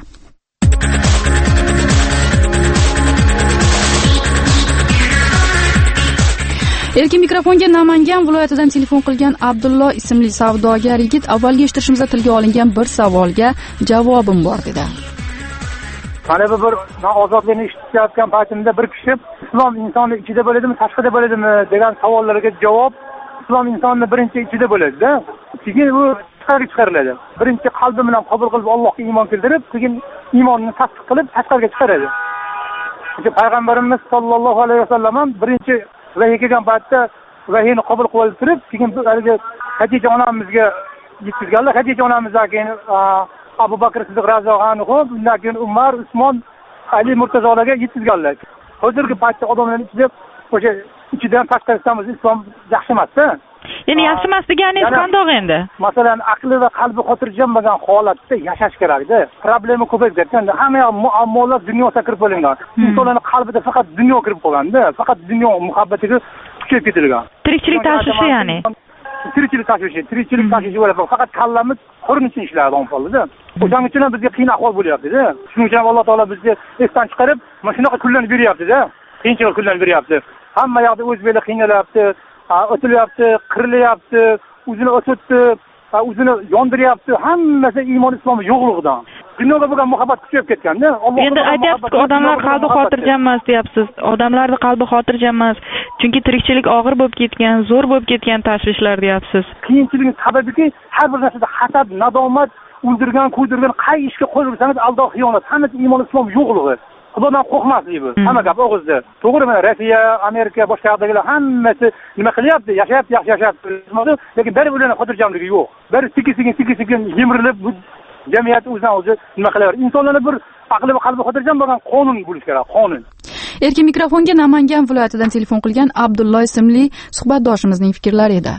Erkin mikrofonga Namangan viloyatidan telefon qilgan Abdullo ismli savdogar yigit avvalgi eshittirishimizda tilga olingan bir savolga javobim bor dedi.
Mana bu bir ozodlikni eshitayotgan paytimda bir kishi islom insonni ichida bo'ladimi, tashqarida bo'ladimi degan savollarga javob islom insonni birinchi ichida bo'ladi-da. Keyin u tashqariga chiqariladi. Birinchi qalbi bilan qabul qilib Allohga iymon keltirib, keyin iymonni tasdiq qilib tashqariga chiqaradi. Payg'ambarimiz sollallohu alayhi vasallam ham birinchi vahiy kelgan paytda vahiyni qabul qilib turib, keyin Xadija onamizga yetkazganlar. Xadija onamizdan keyin Abu Bakr Siddiq roziyallohu anhu, undan keyin Umar, Usmon, Ali Murtazolarga yetkazganlar. Hozirgi paytda odamlarning ichida o'sha ichidan tashqaridan islom yaxshi emas-da.
Ya'ni yaxshi emas deganingiz qandoq endi?
Masalan, aqli va qalbi xotirjammagan holatda yashash kerak-da. Problema ko'payib ketganda hamma muammolar dunyoga kirib qo'yilgan. Insonlarning qalbida faqat dunyo kirib qolganda, faqat dunyo muhabbatiga tushib ketilgan.
Tirikchilik tashvishi ya'ni.
tirikchilik tashvishi bo'ladi. Faqat kallamiz ko'rinishni ishlaydi onfolda. O'shaning uchun bizga qiyin ahvol bo'lyapti-da. Shuning uchun Alloh taolo bizga esdan chiqarib, mana shunaqa kunlarni beryapti-da. Qiyinchilik kunlarni beryapti. Hamma yoqda o'zbeklar qiynalyapti, o'tilyapti, qirilyapti, o'zini o'tibdi, o'zini yondiryapti. Hammasi iymon islom yo'qligidan. Dunyoga bo'lgan muhabbat kuchayib ketganda,
endi aytyapsiz, odamlar qalbi xotirjam emas deyapsiz. Odamlarning qalbi xotirjam emas, chunki tirikchilik og'ir bo'lib ketgan, zo'r bo'lib ketgan tashvishlar deyapsiz.
Qiyinchilikning sababiki har bir narsada hasad, nadomat, o'ldirgan, qo'ydirgan, qay ishga qo'l ursangiz aldov xiyonat, hammasi iymon islom yo'qligi. Xudodan qo'rqmaslik bu. Hamma gap og'izda. To'g'ri, mana Rossiya, Amerika, boshqa yoqdagilar hammasi nima qilyapti? Yashayapti, yaxshi yashayapti. Lekin bir ularning xotirjamligi yo'q. Bir sekin yemirilib jamiyat o'zidan o'zi nima qilaveradi? Insonlarning bir aqli va qalbi xotirjam bo'lgan qonun bo'lish kerak, qonun.
Erkin mikrofonga Namangan viloyatidan telefon qilgan Abdullo ismli suhbatdoshimizning fikrlari edi.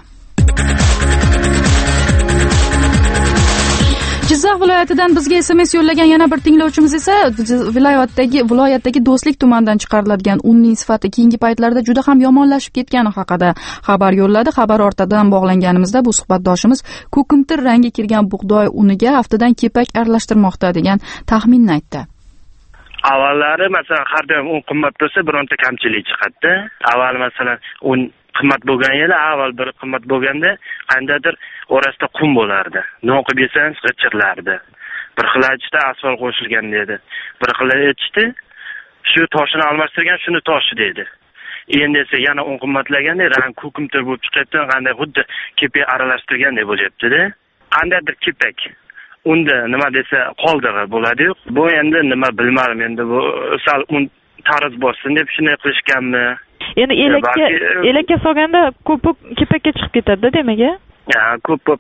Jizzax viloyatidan bizga SMS yo'llagan yana bir tinglovchimiz esa viloyatdagi Do'stlik tumanidan chiqariladigan unning sifati keyingi paytlarda juda ham yomonlashib ketgani haqida xabar yo'lladi. Xabar ortidan bog'langanimizda bu suhbatdoshimiz ko'kimtir rangi kirgan bug'doy uniga haftadan kepak aralashtirmoqda degan taxminni aytdi.
Avvallari masalan har doim un qimmat bo'lsa bironta kamchilik chiqadi. Avval masalan un qimmat bo'lgan yili avval bir qimmat bo'lganda qandaydir orasida qum bo'lardi. Non qilib yesangiz g'ichirlardi. Bir xil aytishda asfalt qo'shilgan dedi. Bir xil aytishda shu toshini almashtirgan shuni toshi dedi. Endi esa yana un qimmatlaganda rang ko'kimtir bo'lib chiqibdi, qanday xuddi kepak aralashtirgandek bo'lyapti-da. Qandaydir kepak unda nima desa qoldig'i bo'ladi-yu. Bu endi nima bilmadim, endi bu sal un tarz bossin deb shunday qilishganmi?
Endi elakka solganda ko'pik kepakka chiqib ketadi, demak-a?
Ha, ko'p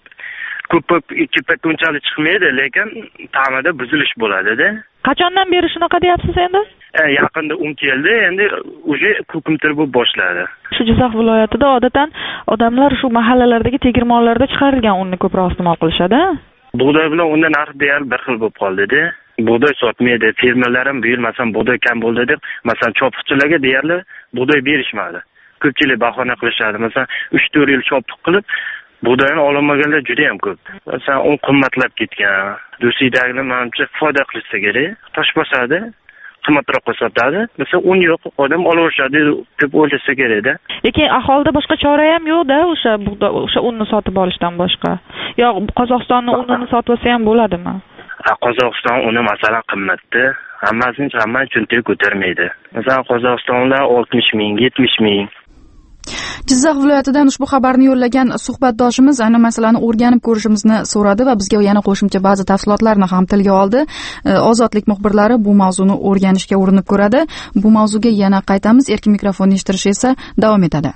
kepak unchalik chiqmaydi, lekin ta'mida buzilish bo'ladi-da.
Qachondan beri shunaqa deyapsiz endi?
Yaqinda un keldi, endi uje ko'kimtir bo'lib boshladi.
Shu Jizzax viloyatida odatdan odamlar shu mahallalardagi tegirmonlarda chiqarilgan unni ko'proq iste'mol qilishadi.
Bug'doy bilan unda narx deyarli bir xil bo'lib qoldi-da. Bug'doy sotmaydi, fermerlar ham bu yil masalan bug'doy kam bo'ldi deb, masalan chopiqchilarga deyarli bug'doy berishmadi. Ko'pchilik bahona qilishadi. Masalan 3-4 yil chopiq qilib bug'doyni ololmaganlar juda ham ko'p. Masalan un qimmatlab ketgan. Do'stlikdagilar menimcha foyda qilsa kerak. Tosh bosadi, qimmatroq sotadi. Masalan un yo'q, odam olaveradi deb o'ylasa kerak-da.
Lekin aholida boshqa chora ham yo'q-da, o'sha unni sotib olishdan boshqa. Yo'q, Qozog'istonning unini sotib olsa ham bo'ladimi?
Qozog'iston uni masalan qimmatda, hamma cho'ntak ko'tarmaydi. Masalan Qozog'istonlar 60 ming, 70 ming.
Jizzax viloyatidan ushbu xabarni yo'llagan suhbatdoshimiz ayni masalani o'rganib ko'rishimizni so'radi va bizga yana qo'shimcha ba'zi tafsilotlarni ham tilga oldi. Ozodlik muxbirlari bu mavzuni o'rganishga urinib ko'radi. Bu mavzuga yana qaytamiz. Erkin mikrofonni eshittirish esa davom etadi.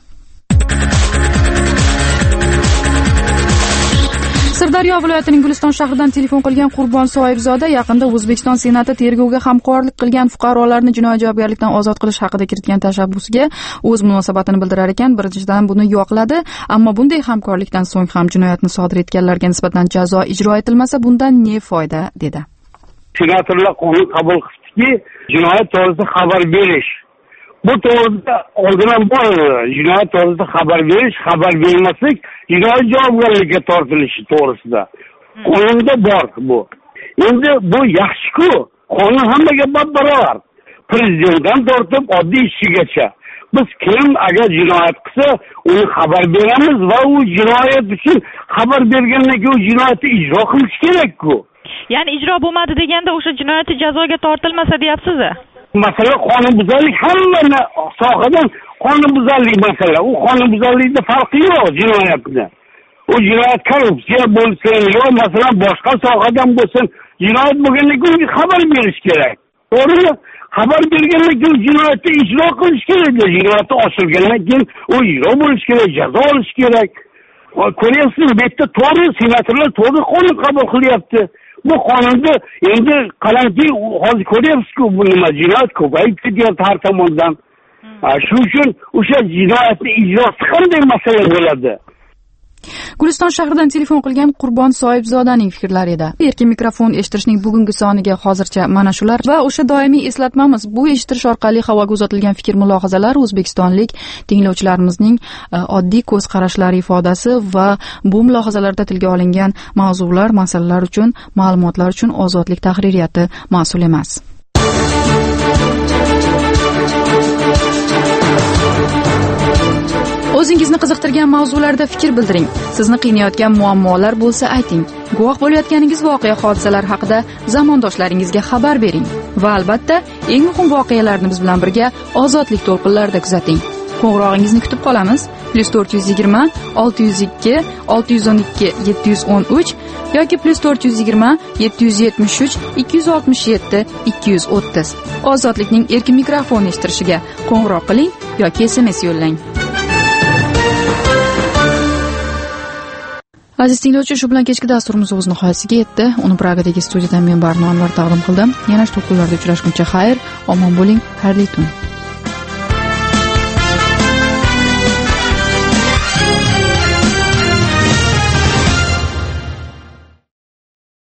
Sirdaryo viloyatining Guliston shahridan telefon qilgan Qurbon Soyibzoda yaqinda O'zbekiston Senati tergovga hamkorlik qilgan fuqarolarni jinoiy javobgarlikdan ozod qilish haqida kiritgan tashabbusiga o'z munosabatini bildirar ekan. Birinchidan buni yoqladi, ammo bunday hamkorlikdan so'ng ham jinoyatni sodir etganlarga nisbatan jazo ijro etilmasa bundan ne foyda dedi.
Senatorlar qonun qabul qildiki, jinoyat to'g'risida xabar berish. Bu to'g'risida oldin ham bor, jinoyat to'g'risida xabar berish, xabar bermaslik jinoiy javobgarlikka tortilishi to'g'risida. Qonunda bor bu. Endi bu yaxshi-ku. Qonun hammaga barobar. Prezidentdan tortib oddiy ishchigacha. Biz kim agar jinoyat qilsa, uni xabar beramiz va u jinoyat uchun xabar bergandan keyin jinoyatni ijro qilish kerak-ku.
Ya'ni ijro bo'lmadi deganda o'sha jinoyatchi jazoga tortilmasa deyapsiz-a?
Masala qonunbuzarlik, hamma sohadan qonunbuzarlik masala. U qonunbuzarlikda farqi yo'q jinoyatda. U jinoyat korrupsiya bo'lsin, yo masalan boshqa sohadan bo'lsin, jinoyat bo'lgandan keyin xabar berish kerak. To'g'rimi? Xabar bergandan keyin jinoyatni ijro qilish kerak. Jinoyatni oshirgandan keyin u ijro bo'lish kerak, jazo olish kerak. Ko'ryapsizmi, bu yerda to'g'ri senatorlar to'g'ri qonun qabul qilyapti. Bu qonunda endi qalamki hozir ko'ryapsiz-ku, bu nima jinoyat ko'payib ketyapti har tomondan. Shuning uchun o'sha jinoyatni ijrosi qanday masala bo'ladi?
Guliston shahridan telefon qilgan Qurbon Soibzodaning fikrlari edi. Erkin mikrofon eshittirishning bugungi soniga hozircha mana shular va o'sha doimiy eslatmamiz, bu eshitish orqali havoga uzatilgan fikr mulohazalar o'zbekistonlik tinglovchilarimizning oddiy ko'z qarashlari ifodasi va bu mulohazalarda tilga olingan mavzular, masalalar uchun, ma'lumotlar uchun Ozodlik tahririyati mas'ul emas. O'zingizni qiziqtirgan mavzularda fikr bildiring. Sizni qiynayotgan muammolar bo'lsa ayting. Guvoh bo'layotganingiz voqea hodisalar haqida zamondoshlaringizga xabar bering. Va albatta, eng muhim voqealarni biz bilan birga Ozodlik to'lqinlarida kuzating. Qo'ng'irog'ingizni kutib qolamiz. +420 602 612 713 yoki +420 773 267 230. Ozodlikning erkin mikrofon eshittirishiga qo'ng'iroq qiling yoki SMS yo'llang. Aziz tinglovchi, shu bilan kechki dasturimiz o'z nihoyasiga yetdi. Uni Pragadagi studiyadan men Barno Anvar taqdim qildim. Yana shu to'lqinlarda uchrashguncha xayr, omon bo'ling, xayrli tun.